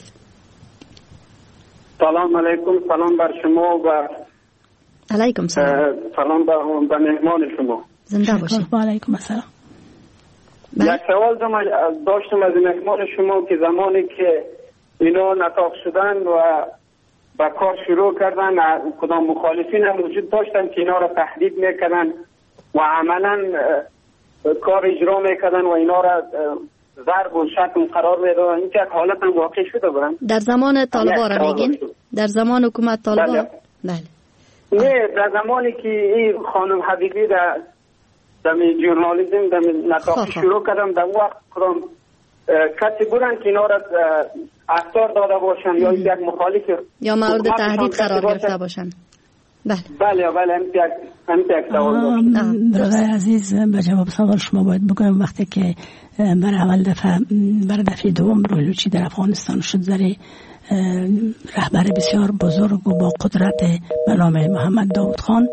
سلام علیکم. سلام بر شما و علیکم سلام. سلام به مهمان شما. زنده باشید. و علیکم السلام. یک سوال داشتم از مهمان شما که زمانی که اینا نطاق شدن و با کار شروع کردن، کدام مخالفین هم وجود داشتن که اینا را تهدید میکردن و عملا کار اجرا میکردن و اینا را ضرب و شتم قرار میدادن. این که حالت هم واقع شده بودن در زمان طالبا را میگین؟ در زمان حکومت طالبا؟ بله. بله. نه، در زمانی که این خانم حبیبی در در ژورنالیسم در نطاق شروع کردم، در وقت کدام کسی بودن که اینا را اخطار داده باشن یا یک مخالف یا مورد تهدید قرار گرفته باشن. بله بله بله هم یک سوال داشت. برادر عزیز، به جواب سوال شما باید بگم وقتی که برای اول دفعه برای دفعه دوم روحلوچی در افغانستان شد، زری رهبر بسیار بزرگ و با قدرت به نام محمد داود خان،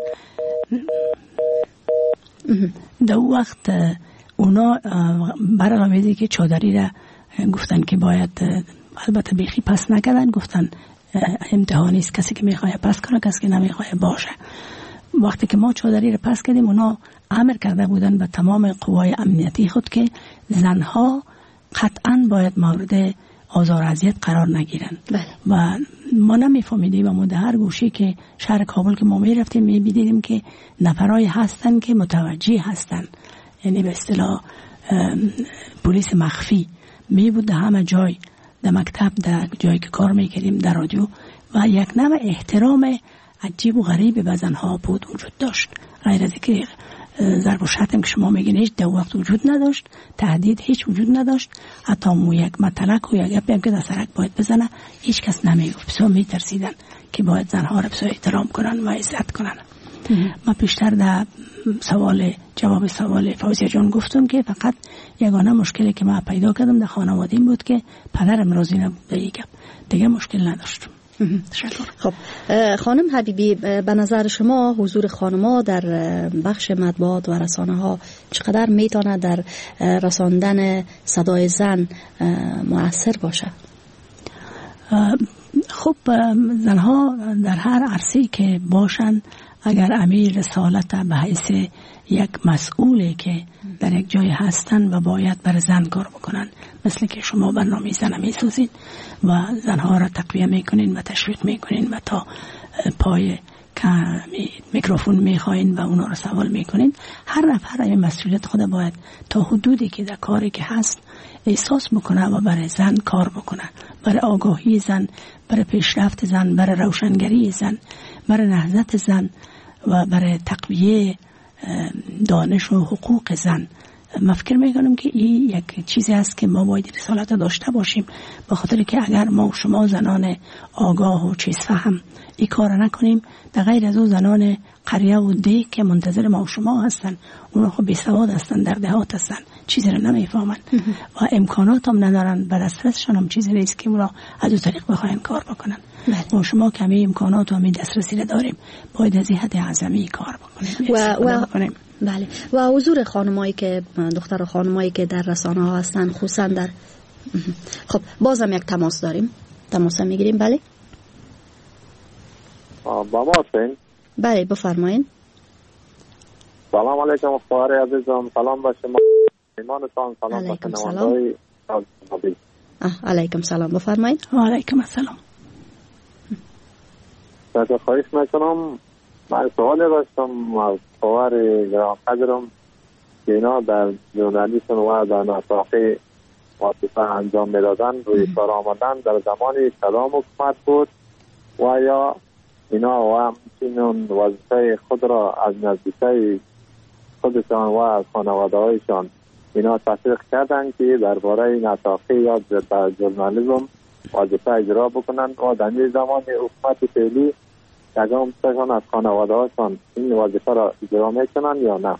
در وقت اونا برنامه‌ریزی که چادری را گفتن که باید، البته بیخی پس نکردن، گفتن امتحانی است، کسی که میخواد پس کنه، کسی که نمیخواد باشه. وقتی که ما چادری را پس کردیم، اونا امر کرده بودن به تمام قوای امنیتی خود که زنها قطعا باید مورد آزار و اذیت قرار نگیرن. بله. و ما نمیفهمیدیم و ما در هر گوشه که شهر کابل که ما میرفتیم میبینیم که نفرای هستن که متوجه هستن، یعنی به اصطلاح پلیس مخفی می بود در همه جای، در مکتب، در جایی که کار میکردیم، در رادیو، و یک نوع احترام عجیب و غریب به زنها بود وجود داشت. غیر از اینکه ضرب و شتم که شما میگین هیچ در وقت وجود نداشت، تهدید هیچ وجود نداشت، حتی مو یک مطلق و یک گپی هم که در سرک باید بزنه هیچ کس نمیگفت. بسیار میترسیدن که باید زنها را بسیار احترام کنن و عزت کنن. ما پیشتر در سوال جواب سوال فوزیه جان گفتم که فقط یگانه مشکلی که ما پیدا کردم در خانواده‌ام بود که پدرم راضی نبود، دیگه دیگه مشکل نداشتم. خب خانم حبیبی، به نظر شما حضور خانم‌ها در بخش مطبوعات و رسانه ها چقدر میتونه در رساندن صدای زن مؤثر باشه؟ خب زنها در هر عرصه‌ای که باشن، اگر امیر رسالت به حیث یک مسئولی که در یک جای هستن و باید بر زن کار بکنن، مثل که شما برنامه زن میسازید و زنها را تقویه میکنین و تشویق میکنین و تا پای میکروفون میخواین و اونا را سوال میکنین، هر نفر این مسئولیت خود باید تا حدودی که در کاری که هست احساس بکنه و برای زن کار بکنه، برای آگاهی زن، برای پیشرفت زن، برای روشنگری زن، برای نهضت زن و برای تقویه دانش و حقوق زن. من فکر میکنم که این یک چیزی است که ما باید رسالت داشته باشیم، به خاطر که اگر ما و شما زنان آگاه و چیز فهم این کار نکنیم، در غیر از او زنان قریه و دیگ که منتظر ما و شما هستن، اونا خب بی سواد هستن، در دهات هستن، چیزی رو نمیفهمن و امکانات هم ندارن، به دسترسشان هم چیزی نیست که اونا از او طریق بخواین کار بکنن. ما شما کمی امکانات و همین دسترسی رو داریم، باید از حد اعظمی کار بکنیم و, و بله. و حضور خانمایی که دختر و خانمایی که در رسانه ها هستن، خصوصا در خب بازم یک تماس داریم، تماس میگیریم. بله با ما هستین؟ بله بفرمایین. سلام علیکم خواهر عزیزم، سلام به شما ایمانتان، سلام به شنونده‌های عزیز. علیکم سلام، بفرمایین. و علیکم السلام. تشکر خواهش میکنم. من سوالی داشتم از خواهر گرانقدرم که اینا در ژورنالیسم و در نطاقی وظیفه انجام میدادن، روی کار آمدن در زمان کدام حکومت بود و یا اینا و همچنین وظیفه خود را از نزدیکای خودشان و از خانواده هایشان اینا تحقیق کردن که درباره نطاقی یا در ژورنالیسم وظیفه اجرا بکنن و در زمان حکومت فعلی یکم تشان از خانواده هاشان این وظیفه را اجرا میکنن یا نه؟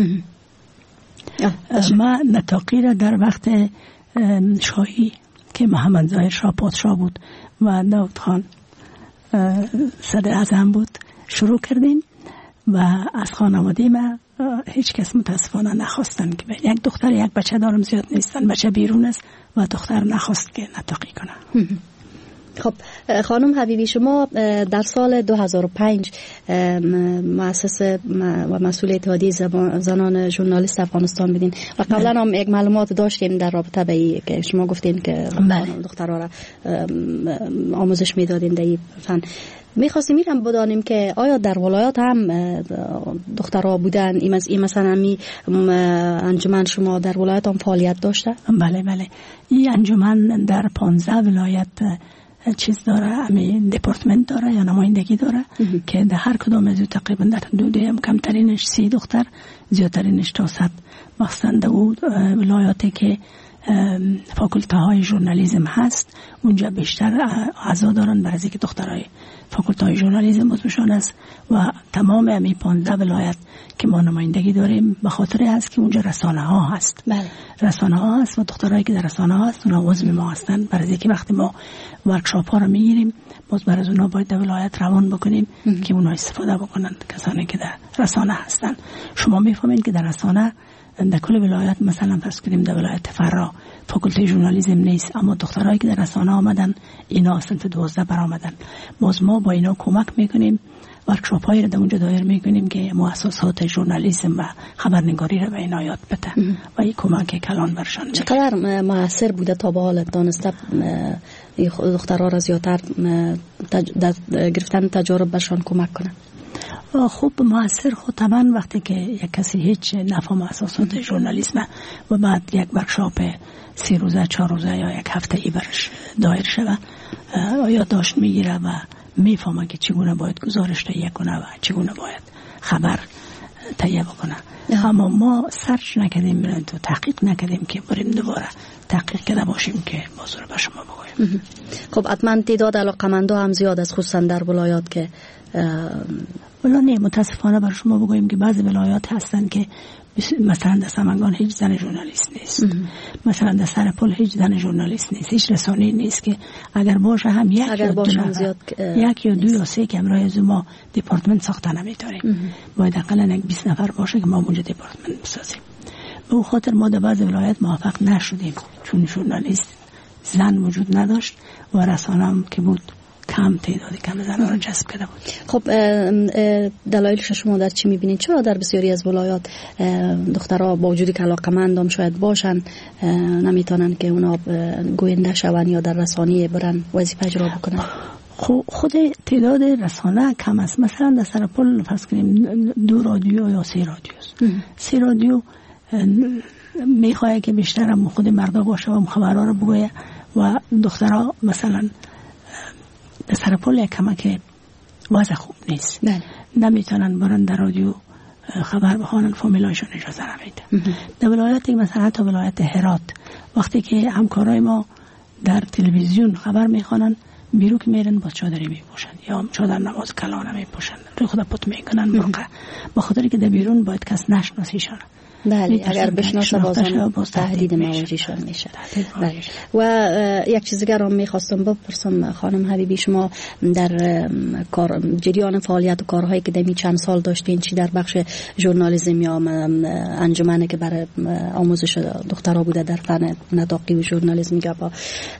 ما نطاقی را در وقت شاهی که محمد ظاهر شاه پادشاه بود و داود خان صدر اعظم بود شروع کردیم و از خانواده ما هیچ کس متاسفانه نخواستن که یک دختر یک بچه دارم زیاد نیستن، بچه بیرون است و دختر نخواست که نطاقی کنه. خب خانم حبیبی، شما در سال دو هزار و پنج مؤسس و مسئول اتحادیه زنان ژورنالیست افغانستان بودین و قبلا هم یک معلومات داشتیم در رابطه به این که شما گفتین که دخترها را آموزش میدادین در این فن. میخواستیم میرم بدانیم که آیا در ولایات هم دخترها بودن؟ این مثلا می انجمن شما در ولایات هم فعالیت داشته؟ بله بله، این انجمن در پانزده ولایت چیز داره، همین دپارتمنت داره یا نمایندگی داره که در هر کدام از تقریبا در حدود کمترینش سی دختر زیادترینش تا صد مخصوصا او ولایاتی که فاکولته های ژورنالیسم هست اونجا بیشتر اعضا دارن برای اینکه دخترای فاکولته های ژورنالیسم عضوشان است و تمام امی پانزده ولایت که ما نمایندگی داریم به خاطر هست که اونجا رسانه ها هست. بله. رسانه ها هست و دخترایی که در رسانه ها هست اونا عضو ما هستن. برای اینکه وقتی ما ورکشاپ ها رو میگیریم باز برای اونا باید در ولایت روان بکنیم ام. که اونا استفاده بکنن کسانی که در رسانه هستن. شما میفهمین که در رسانه در کل ولایت مثلا فرض کنیم در ولایت فرا فاکولته ژورنالیسم نیست، اما دخترایی که در رسانه آمدن اینا صنف دوازده برآمدن. باز ما با اینا کمک میکنیم، ورکشاپ هایی رو در اونجا دایر میکنیم که مؤسسات ژورنالیسم و خبرنگاری رو به اینا یاد بده و این کمک کلان برشان. چقدر موثر بوده تا به حال دانسته دخترها را زیادتر گرفتن تجارب برشان کمک کنن؟ خوب موثر خود طبعا وقتی که یک کسی هیچ نفهم اساسات ژورنالیسم و بعد یک ورکشاپ سی روزه چهار روزه یا یک هفته ای برش دایر شده یا داشت میگیره و میفهمه که چگونه باید گزارش تهیه کنه و چگونه باید خبر تهیه بکنه. اما ما سرچ نکردیم تو تحقیق نکردیم که بریم دوباره تحقیق کرده باشیم که موضوع به شما بگویم. خب حتما تعداد علاقمندا هم زیاد است خصوصا در ولایات که ولی نه متاسفانه بر شما بگویم که بعضی ولایات هستن که مثلا در سمنگان هیچ زن ژورنالیست نیست، مثلا در سرپل هیچ زن ژورنالیست نیست، هیچ رسانه‌ای نیست که اگر باشه هم یک یا دو زیاد یک یا دو یا سه که امروز از ما دپارتمنت ساخته نمیتونیم، باید حداقل یک بیست نفر باشه که ما اونجا دپارتمنت بسازیم. به اون خاطر ما در بعضی ولایات موفق نشدیم چون ژورنالیست زن وجود نداشت و رسانه هم که بود کم تعدادی کم زنان را جذب کرده بود. خب دلایلش شما در چی میبینید؟ چرا در بسیاری از ولایات دخترها با وجودی که علاقمند هم شاید باشن نمیتونن که اونا گوینده شون یا در رسانه برن وظیفه اجرا بکنن؟ خود تعداد رسانه کم است. مثلا در سرپل فرض کنیم دو رادیو یا سه رادیو است. سه رادیو میخواه که بیشتر هم خود مردا باشه و خبرها رو بگویه و دخترها مثلا در سرپل یک کمک وضع خوب نیست. بله. نمیتونن برن در رادیو خبر بخوانن، فامیلایشون اجازه نمیده. در ولایت مثلا حتی ولایت هرات وقتی که همکارای ما در تلویزیون خبر میخوانن بیرو که میرن با چادری میپوشن یا چادر نماز کلانه میپوشن، روی خود پت میکنن برقه با خاطر که در بیرون باید کس نشناسیشان. بله اگر بشناسه بازم تهدید مواجهشان میشه. بله. و یک چیز دیگر هم میخواستم بپرسم خانم حبیبی، شما در کار جریان فعالیت و کارهایی که دمی چند سال داشتین چی در بخش ژورنالیسم یا انجمنی که برای آموزش دخترها بوده در فن نطاقی و ژورنالیسم گپا،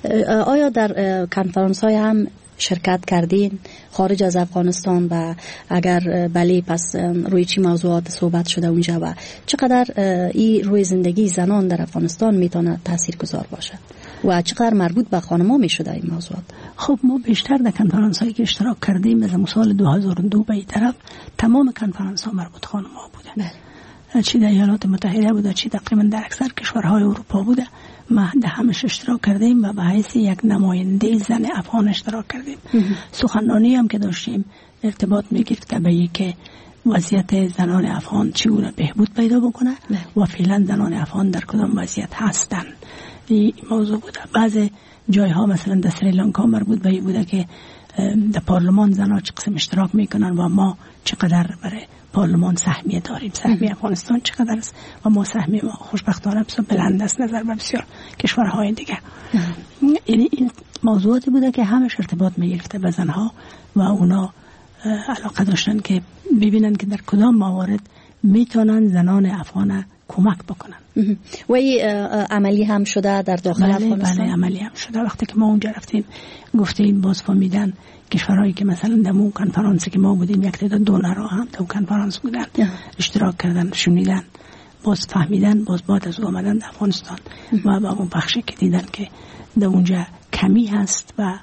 آیا در کنفرانس های هم شرکت کردین خارج از افغانستان و اگر بله پس روی چی موضوعات صحبت شده اونجا و چقدر این روی زندگی زنان در افغانستان میتونه تاثیرگذار باشه و چقدر مربوط به خانم‌ها میشده این موضوعات؟ خب ما بیشتر در کنفرانس هایی که اشتراک کردیم مثل سال دو هزار و دو به این طرف تمام کنفرانس ها مربوط خانم‌ها بوده. بله. چی در ایالات متحده بوده چی تقریبا در اکثر کشورهای اروپا بوده. ما در همش اشتراک کردیم و به حیث یک نماینده زن افغان اشتراک کردیم. سخنرانی هم که داشتیم ارتباط میگرفت به این که وضعیت زنان افغان چگونه بهبود پیدا بکنه و فعلا زنان افغان در کدام وضعیت هستن. این موضوع بوده. بعض جایها مثلا در سریلانکا مربوط به این بوده که در پارلمان زنها چه قسم اشتراک میکنن و ما چقدر برای پارلمان سهمیه داریم، سهمیه افغانستان چقدر است و ما سهمیه ما خوشبختانه بسیار بلند است نظر به بسیار کشورهای دیگه. یعنی این موضوعاتی بوده که همش ارتباط میگرفته به زنها و اونا علاقه داشتن که ببینن که در کدام موارد میتونن زنان افغان کمک بکنن. و این عملی هم شده در داخل بله افغانستان؟ بله عملی هم شده. وقتی که ما اونجا رفتیم گفتیم باز فهمیدن کشورهایی که مثلا در اون کنفرانسی که ما بودیم یک تعداد دونرها هم در اون کنفرانس بودن اشتراک کردن شنیدن باز فهمیدن باز بعد از آمدن در افغانستان و با اون بخشی که دیدن که در اونجا کمی هست و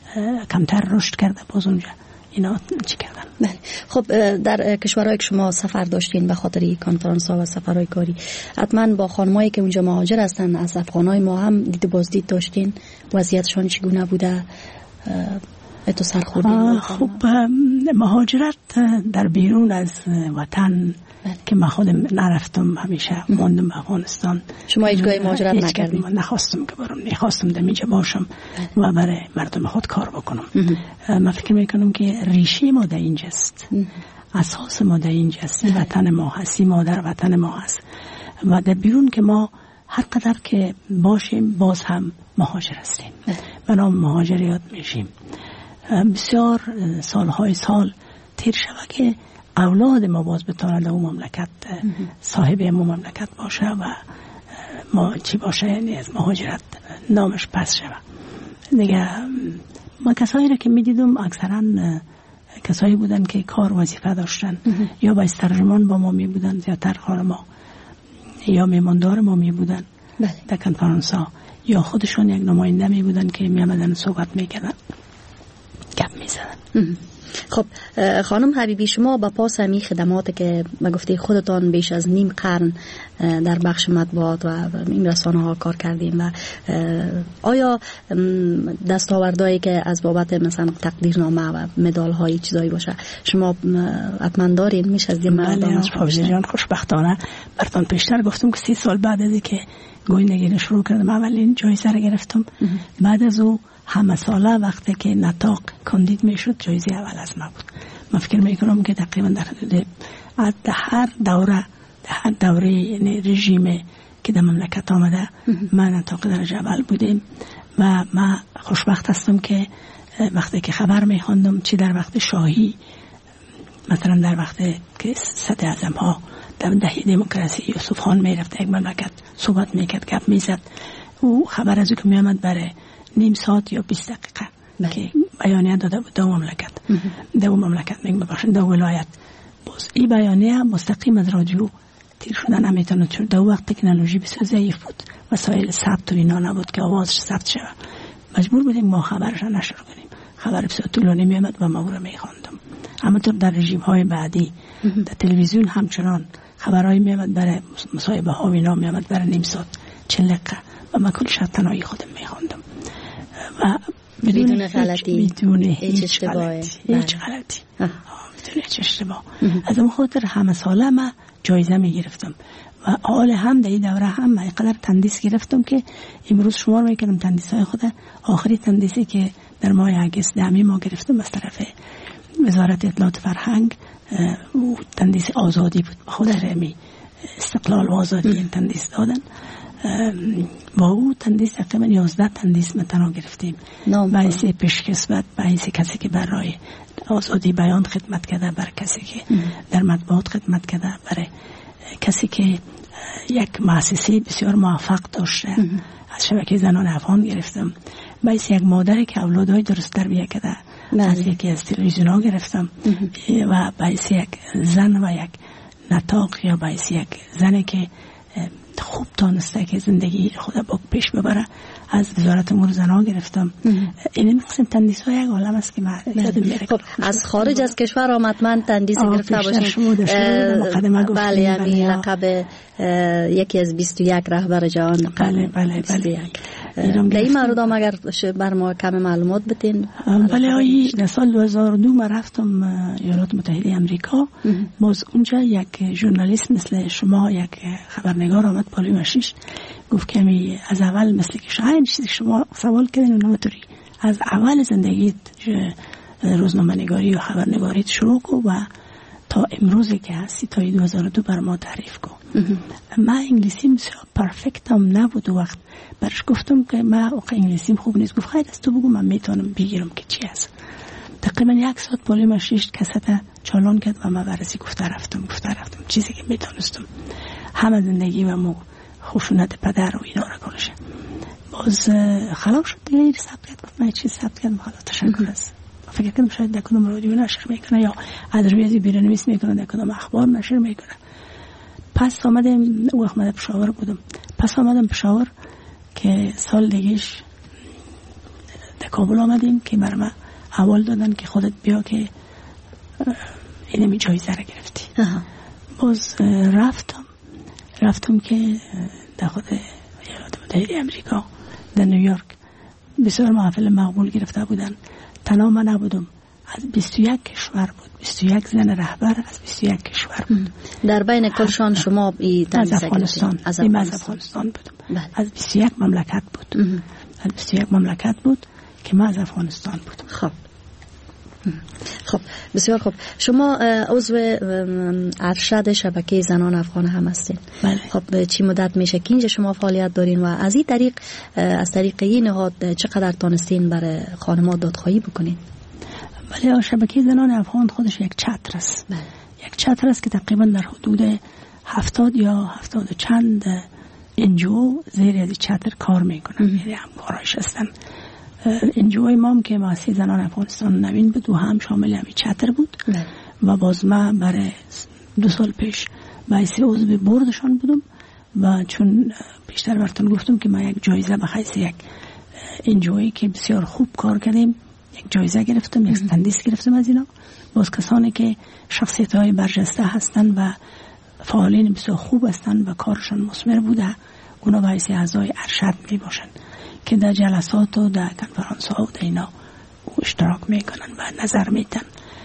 کمتر رشد کرده باز اونجا اینا چی کردن. بله. خب در کشورهایی که شما سفر داشتین به خاطر کنفرانس ها و سفرهای کاری حتما با خانمایی که اونجا مهاجر هستن از افغانای ما هم دید بازدید داشتین، وضعیتشان چگونه بوده؟ تو سرخوردی؟ خب مهاجرت در بیرون از وطن بله. که من خودم نرفتم، همیشه ماندم به افغانستان. شما هیچ گاهی مهاجرت نکردید؟ من نخواستم که برم، نخواستم دمیجه باشم بله. و برای مردم خود کار بکنم. من فکر میکنم که ریشه ما در اینجاست، اساس ما در اینجاست، وطن ما هست، مادر وطن ما هست و در بیرون که ما هر قدر که باشیم باز هم مهاجر هستیم و نام مهاجریات میشیم. بسیار سالهای سال تیر شود که اولاد ما باز بتواند در اون مملکت صاحب اون مملکت باشه و ما چی باشه، یعنی از مهاجرت نامش پس شود دیگه. ما کسایی را که میدیدم اکثرا کسایی بودن که کار وظیفه داشتن یا با ترجمان با ما می بودن، زیادتر خانم ما یا میماندار ما می بودن در کنفرانس ها، یا خودشون یک نماینده می بودن که می آمدن صحبت می کردن، گپ می زدن. خب خانم حبیبی، شما با پاس همی خدماتی که ما گفته خودتان بیش از نیم قرن در بخش مطبوعات و این رسانه ها کار کردیم و آیا دستاوردهایی که از بابت مثلا تقدیرنامه و مدال هایی چیزایی باشه شما حتما دارین؟ میشه از این مردم جان خوشبختانه براتون پیشتر گفتم که سی سال بعد از که گویندگی شروع کردم اولین جایزه را گرفتم. بعد از او همه ساله وقتی که نطاق کاندید میشد جایزه اول از ما بود. من فکر میکنم که تقریبا در حدود هر دوره هر دوره یعنی رژیم که در مملکت آمده من نطاق درجه اول بودیم و من خوشبخت هستم که وقتی که خبر میخواندم چی در وقت شاهی، مثلا در وقت که صدر اعظم ها در دهه دموکراسی یوسف خان میرفت یک مملکت صحبت میکرد، گپ میزد، او خبر از او که میامد برای نیم ساعت یا بیست دقیقه بله. که بیانیه داده بود دو مملکت دو مملکت میگم ببخشید دو ولایت، باز این بیانیه مستقیم از رادیو تیر شدن نمیتونه، چون دو وقت تکنولوژی بسیار ضعیف بود، وسایل ثبت و اینا نبود که آوازش ثبت شود، مجبور بودیم ما خبرش نشر کنیم. خبر بسیار طولانی میامد و ما رو میخواندم. اما تو در رژیم های بعدی در تلویزیون همچنان خبرهای میامد برای مصاحبه ها و اینا میامد برای نیم ساعت چند دقیقه و من کل شب تنهایی خودم میخواندم و بدون غلطی، بدون هیچ اشتباهی، هیچ غلطی، بدون هیچ اشتباه. از اون خاطر همه ساله من جایزه میگرفتم و حال هم در این دوره هم من اینقدر تندیس گرفتم که امروز شمار میکنم تندیس های خود. آخری تندیسی که در ماه اگست دهمی ما گرفتم از طرف وزارت اطلاعات فرهنگ، او تندیس آزادی بود، خود رمی استقلال و آزادی این تندیس دادن. با او تندیس تقریبا یازده تندیس متنا گرفتیم، باعث پیشکسوت، باعث کسی که برای آزادی بیان خدمت کرده، برای کسی که در مطبوعات خدمت کرده، برای کسی که یک مؤسسه بسیار موفق داشته. از شبکه زنان افغان گرفتم، باعث یک مادری که اولادهای درست تربیت کرده، از یکی از تلویزیون ها گرفتم و باعث یک زن و یک نطاق یا باعث یک زنی که خوب تانسته که زندگی خود با پیش ببره از وزارت امور زنان گرفتم. این قسم تندیس های یک عالم است که من خب از خارج از کشور آمد من تندیس گرفته باشیم. بله یعنی لقب یکی از بیست و یک رهبر جهان. بله بله بله. در این مورد هم اگر بر ما کم معلومات بتین. بله آیی در سال دو هزار و دو من رفتم ایالات متحده امریکا. باز اونجا یک ژورنالیست مثل شما، یک خبرنگار آمد پالی مشیش، گفت که می از اول مثل که شما این چیزی شما سوال کردین اونطوری از اول زندگیت روزنامه نگاری و خبرنگاریت شروع کن و تا امروزی که هستی تا دو هزار و دو بر ما تعریف کن. من انگلیسیم بسیار پرفکت هم نبود و وقت برش گفتم که من انگلیسیم خوب نیست. گفت خیلی از تو بگو من میتونم بگیرم که چی هست. تقریبا یک ساعت پالی مشیش کسته چالان کرد و من برسی گفته رفتم گفته رفتم چیزی که میتونستم همه زندگی و مو خشونت پدر و اینا را کنشه. باز خلاق شد دیگه ثبت کرد، گفت من چیز ثبت کردم، حالا تشکر است. فکر کردم شاید در کدام رادیو نشر میکنه یا از روی بیرونویس میکنه، در کدام اخبار نشر میکنه. پس آمدم او احمد پشاور بودم، پس آمدم پشاور که سال دیگهش در کابل آمدیم که برای من اول دادن که خودت بیا که اینمی جایزه را گرفتی. باز رفتم رفتم که در خود ایالات متحده امریکا در نیویورک بسیار محفل مقبول گرفته بودن. تنها من نبودم، از بیست و یک کشور بود، بیست و یک زن رهبر از بیست و یک کشور بود. در بین کلشان شما ای از افغانستان از افغانستان بودم. بله. از بیست و یک مملکت بود. ام. از بیست و یک مملکت بود که من از افغانستان بودم. خب خب بسیار خوب. شما عضو ارشد شبکه زنان افغان هم هستین. بله. خب چی مدت میشه که اینجا شما فعالیت دارین و از این طریق از طریق این نهاد چقدر تانستین برای خانم‌ها دادخواهی بکنین؟ بله، شبکه زنان افغان خودش یک چتر است. بله. یک چتر است که تقریبا در حدود هفتاد یا هفتاد و چند انجو زیر از چتر کار میکنن، یعنی همکارایش هستن. انجوی ما که مؤسسه زنان افغانستان نوین بود و هم شامل همین چتر بود. بله. و باز من برای دو سال پیش باعث عضو بردشان بودم و چون پیشتر براتون گفتم که ما یک جایزه به حیث یک انجوی که بسیار خوب کار کردیم یک جایزه گرفتم، یک تندیس گرفتم از اینا. باز کسانی که شخصیت های برجسته هستن و فعالین بسیار خوب هستن و کارشان مثمر بوده، اونا باعث اعضای ارشد می باشن که در جلسات و در کنفرانس ها و در اینا اشتراک میکنن و نظر میدن.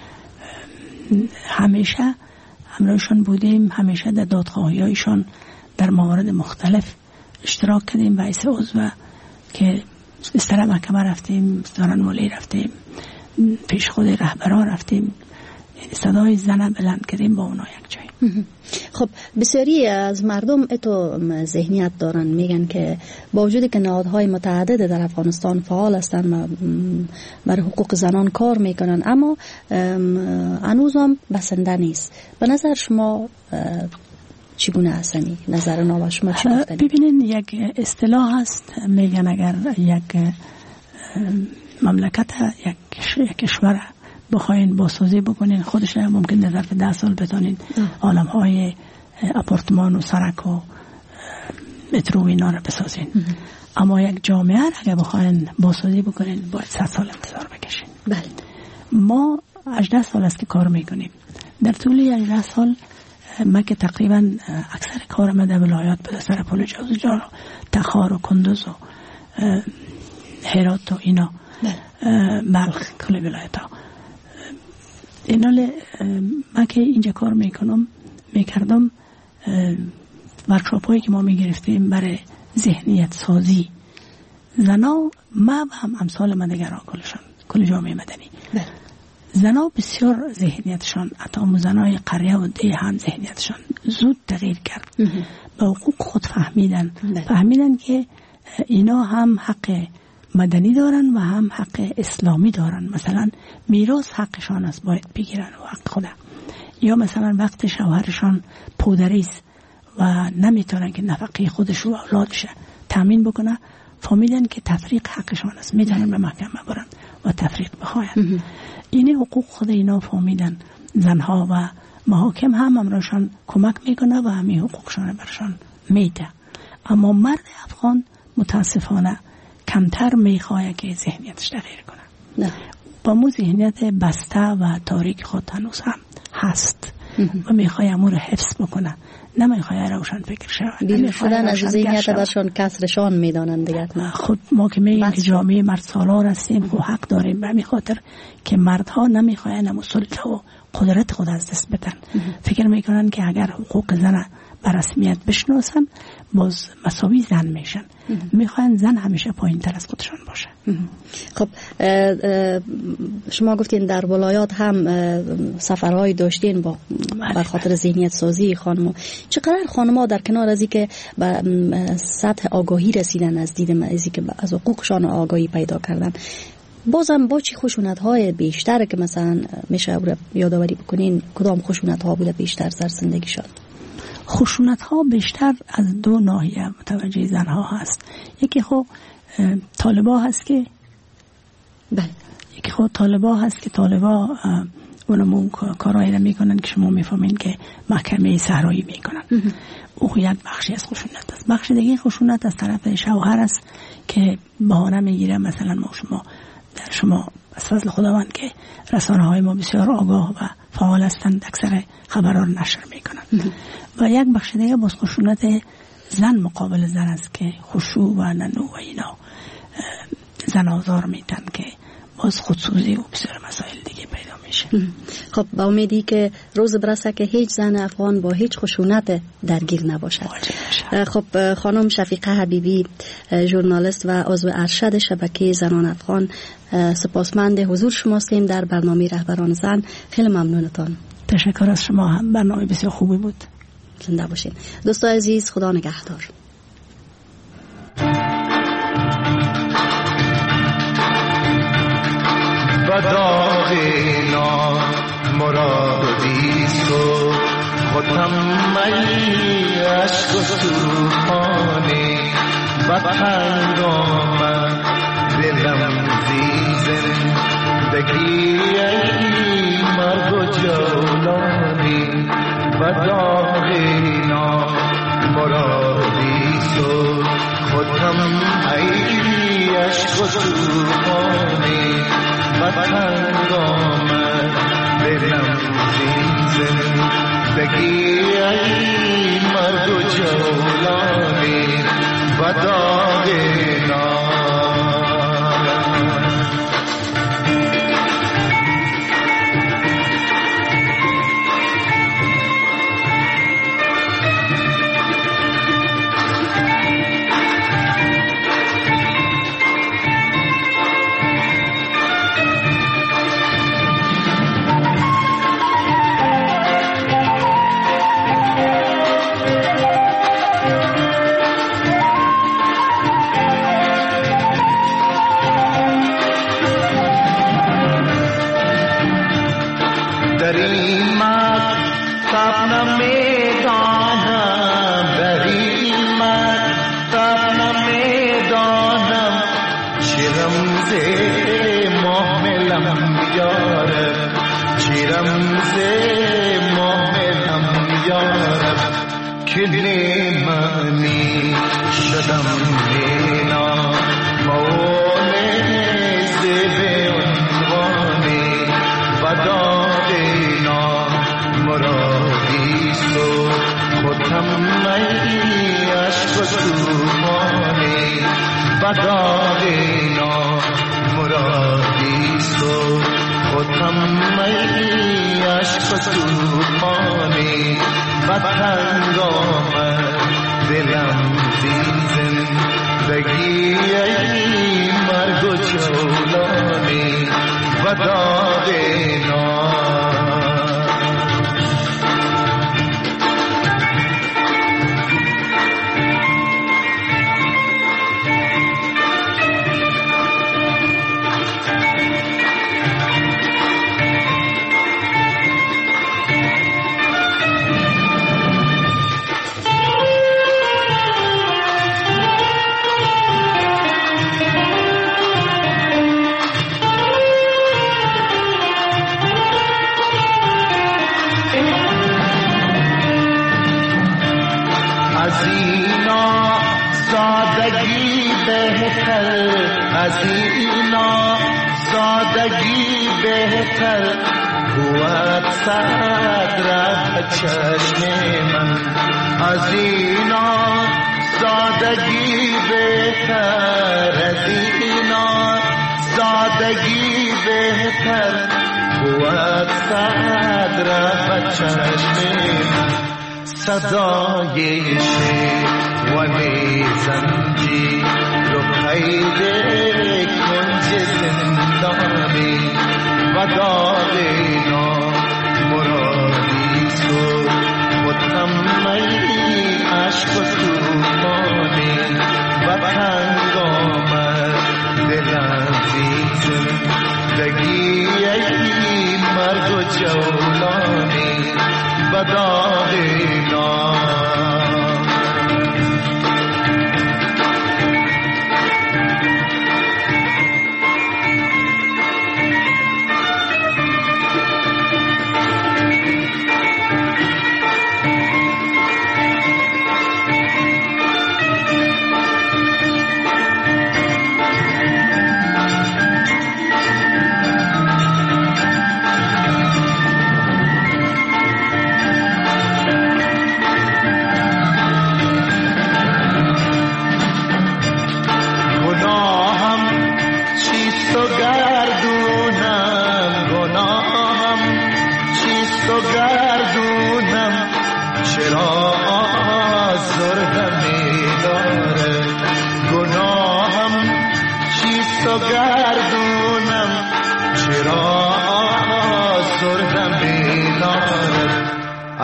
همیشه همراهشان بودیم، همیشه در دادخواهی هایشان در موارد مختلف اشتراک کردیم باعث عضو که بستر محکمه رفتیم، بستران ولی رفتیم، پیش خود رهبران رفتیم، صدای زن بلند کردیم با اونا یک جای. خب بسیاری از مردم اتو ذهنیت دارن، میگن که با وجودی که نهادهای متعدد در افغانستان فعال هستن و برای حقوق زنان کار میکنن، اما هنوز هم بسنده نیست. به نظر شما چگونه هستنی؟ نظر نو شما چی گفتنی؟ ببینین، یک اصطلاح هست میگن اگر یک مملکت یک کشور بخواین بازسازی بکنین، خودش ممکن در ظرف ده سال بتونین عالم های اپارتمان و سرک و مترو و اینا رو بسازین. اما یک جامعه اگر بخواین بازسازی بکنین باید صد سال انتظار بکشین. بله. ما هجده سال است که کار میکنیم. در طول هجده سال ما که تقریبا اکثر کار ما در ولایات بوده، سر پل جوزجان و تخار و کندوز و هرات و اینا، بلخ، کل ولایت ها. اینال ما که اینجا کار میکنم میکردم ورکشاپ هایی که ما میگرفتیم برای ذهنیت سازی زنا، ما هم امثال من دیگر کلشان کل جامعه مدنی بله. زنا بسیار ذهنیتشان، حتی زنای قریه و ده هم ذهنیتشان زود تغییر کرد. به حقوق خود فهمیدن بله. فهمیدن که اینا هم حق مدنی دارن و هم حق اسلامی دارن. مثلا میراث حقشان است، باید بگیرن و حق خدا. یا مثلا وقت شوهرشان پودریست و نمیتونن که نفقه خودش و اولادش تامین بکنه، فهمیدن که تفریق حقشان است، میتونن به محکمه برن و تفریق بخواین. این حقوق خود اینا فهمیدن زنها و محاکم هم امرشان کمک میکنه و همین حقوقشان برشان میده. اما مرد افغان متاسفانه کمتر میخواه که ذهنیتش تغییر کنه. نه. با مو ذهنیت بسته و تاریک خود هنوز هم هست و میخواه امور حفظ بکنه، نمیخواه روشن فکر شود. بیرون شدن از ذهنیت برشان کسرشان میدانن دیگر. خود ما که میگیم که جامعه مرد سالار هستیم و حق داریم، به همین خاطر که مردها نمیخواه نمو سلطه و قدرت خود از دست بدن. فکر میکنن که اگر حقوق زن به رسمیت بشناسن باز مساوی زن میشن. میخوان زن همیشه پایین تر از خودشان باشه. خب شما گفتین در ولایات هم سفرهای داشتین با بر خاطر ذهنیت سازی خانم. چقدر خانم‌ها در کنار از اینکه به سطح آگاهی رسیدن از دید از اینکه از حقوقشان آگاهی پیدا کردن، بازم با چی خشونت‌های بیشتر که مثلا میشه او یادآوری بکنین؟ کدام خشونت‌ها بوده بیشتر در زندگیشان؟ خشونت‌ها بیشتر از دو ناحیه متوجه زنها هست. یکی خب طالبا هست که بله، یکی خب طالبا هست که طالبا اونمون کارهایی را میکنن که شما میفهمین که محکمه صحرایی میکنن. او یک بخشی از خشونت است. بخش دیگه خشونت از طرف شوهر است که بهانه میگیره مثلا ما شما در شما از فضل خداوند که رسانه های ما بسیار آگاه و فعال هستند، اکثر خبرها نشر میکنن. و یک بخش دیگه باز خشونت زن مقابل زن است که خشوع و ننو و اینا زن آزار میتن که باز خودسوزی و بسیار مسائل دیگه پیدا میشه. خب با امیدی که روز برسه که هیچ زن افغان با هیچ خشونت درگیر نباشد. خب خانم شفیقه حبیبی، ژورنالیست و عضو ارشد شبکه زنان افغان، سپاسمند حضور شما هستیم در برنامه رهبران زن. خیلی ممنونتان. تشکر از شما، هم برنامه بسیار خوبی بود. زنده باشین. دوستان عزیز، خدا نگهدار. بداغ نا مرادیست و خودم می عشق و توفانی بطنگ آمد دلم زیزن دگی ای مرگ و جولانی بداغ نا مرادیست و خودم ای عشق و توفانی بطنگ آمد دلم زیزن دگی ای مرگ و جولانی بداغ نا.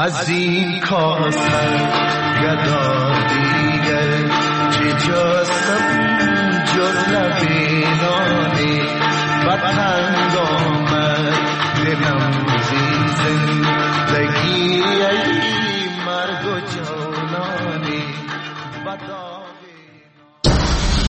از این کاسر گدا دیگر چه جاست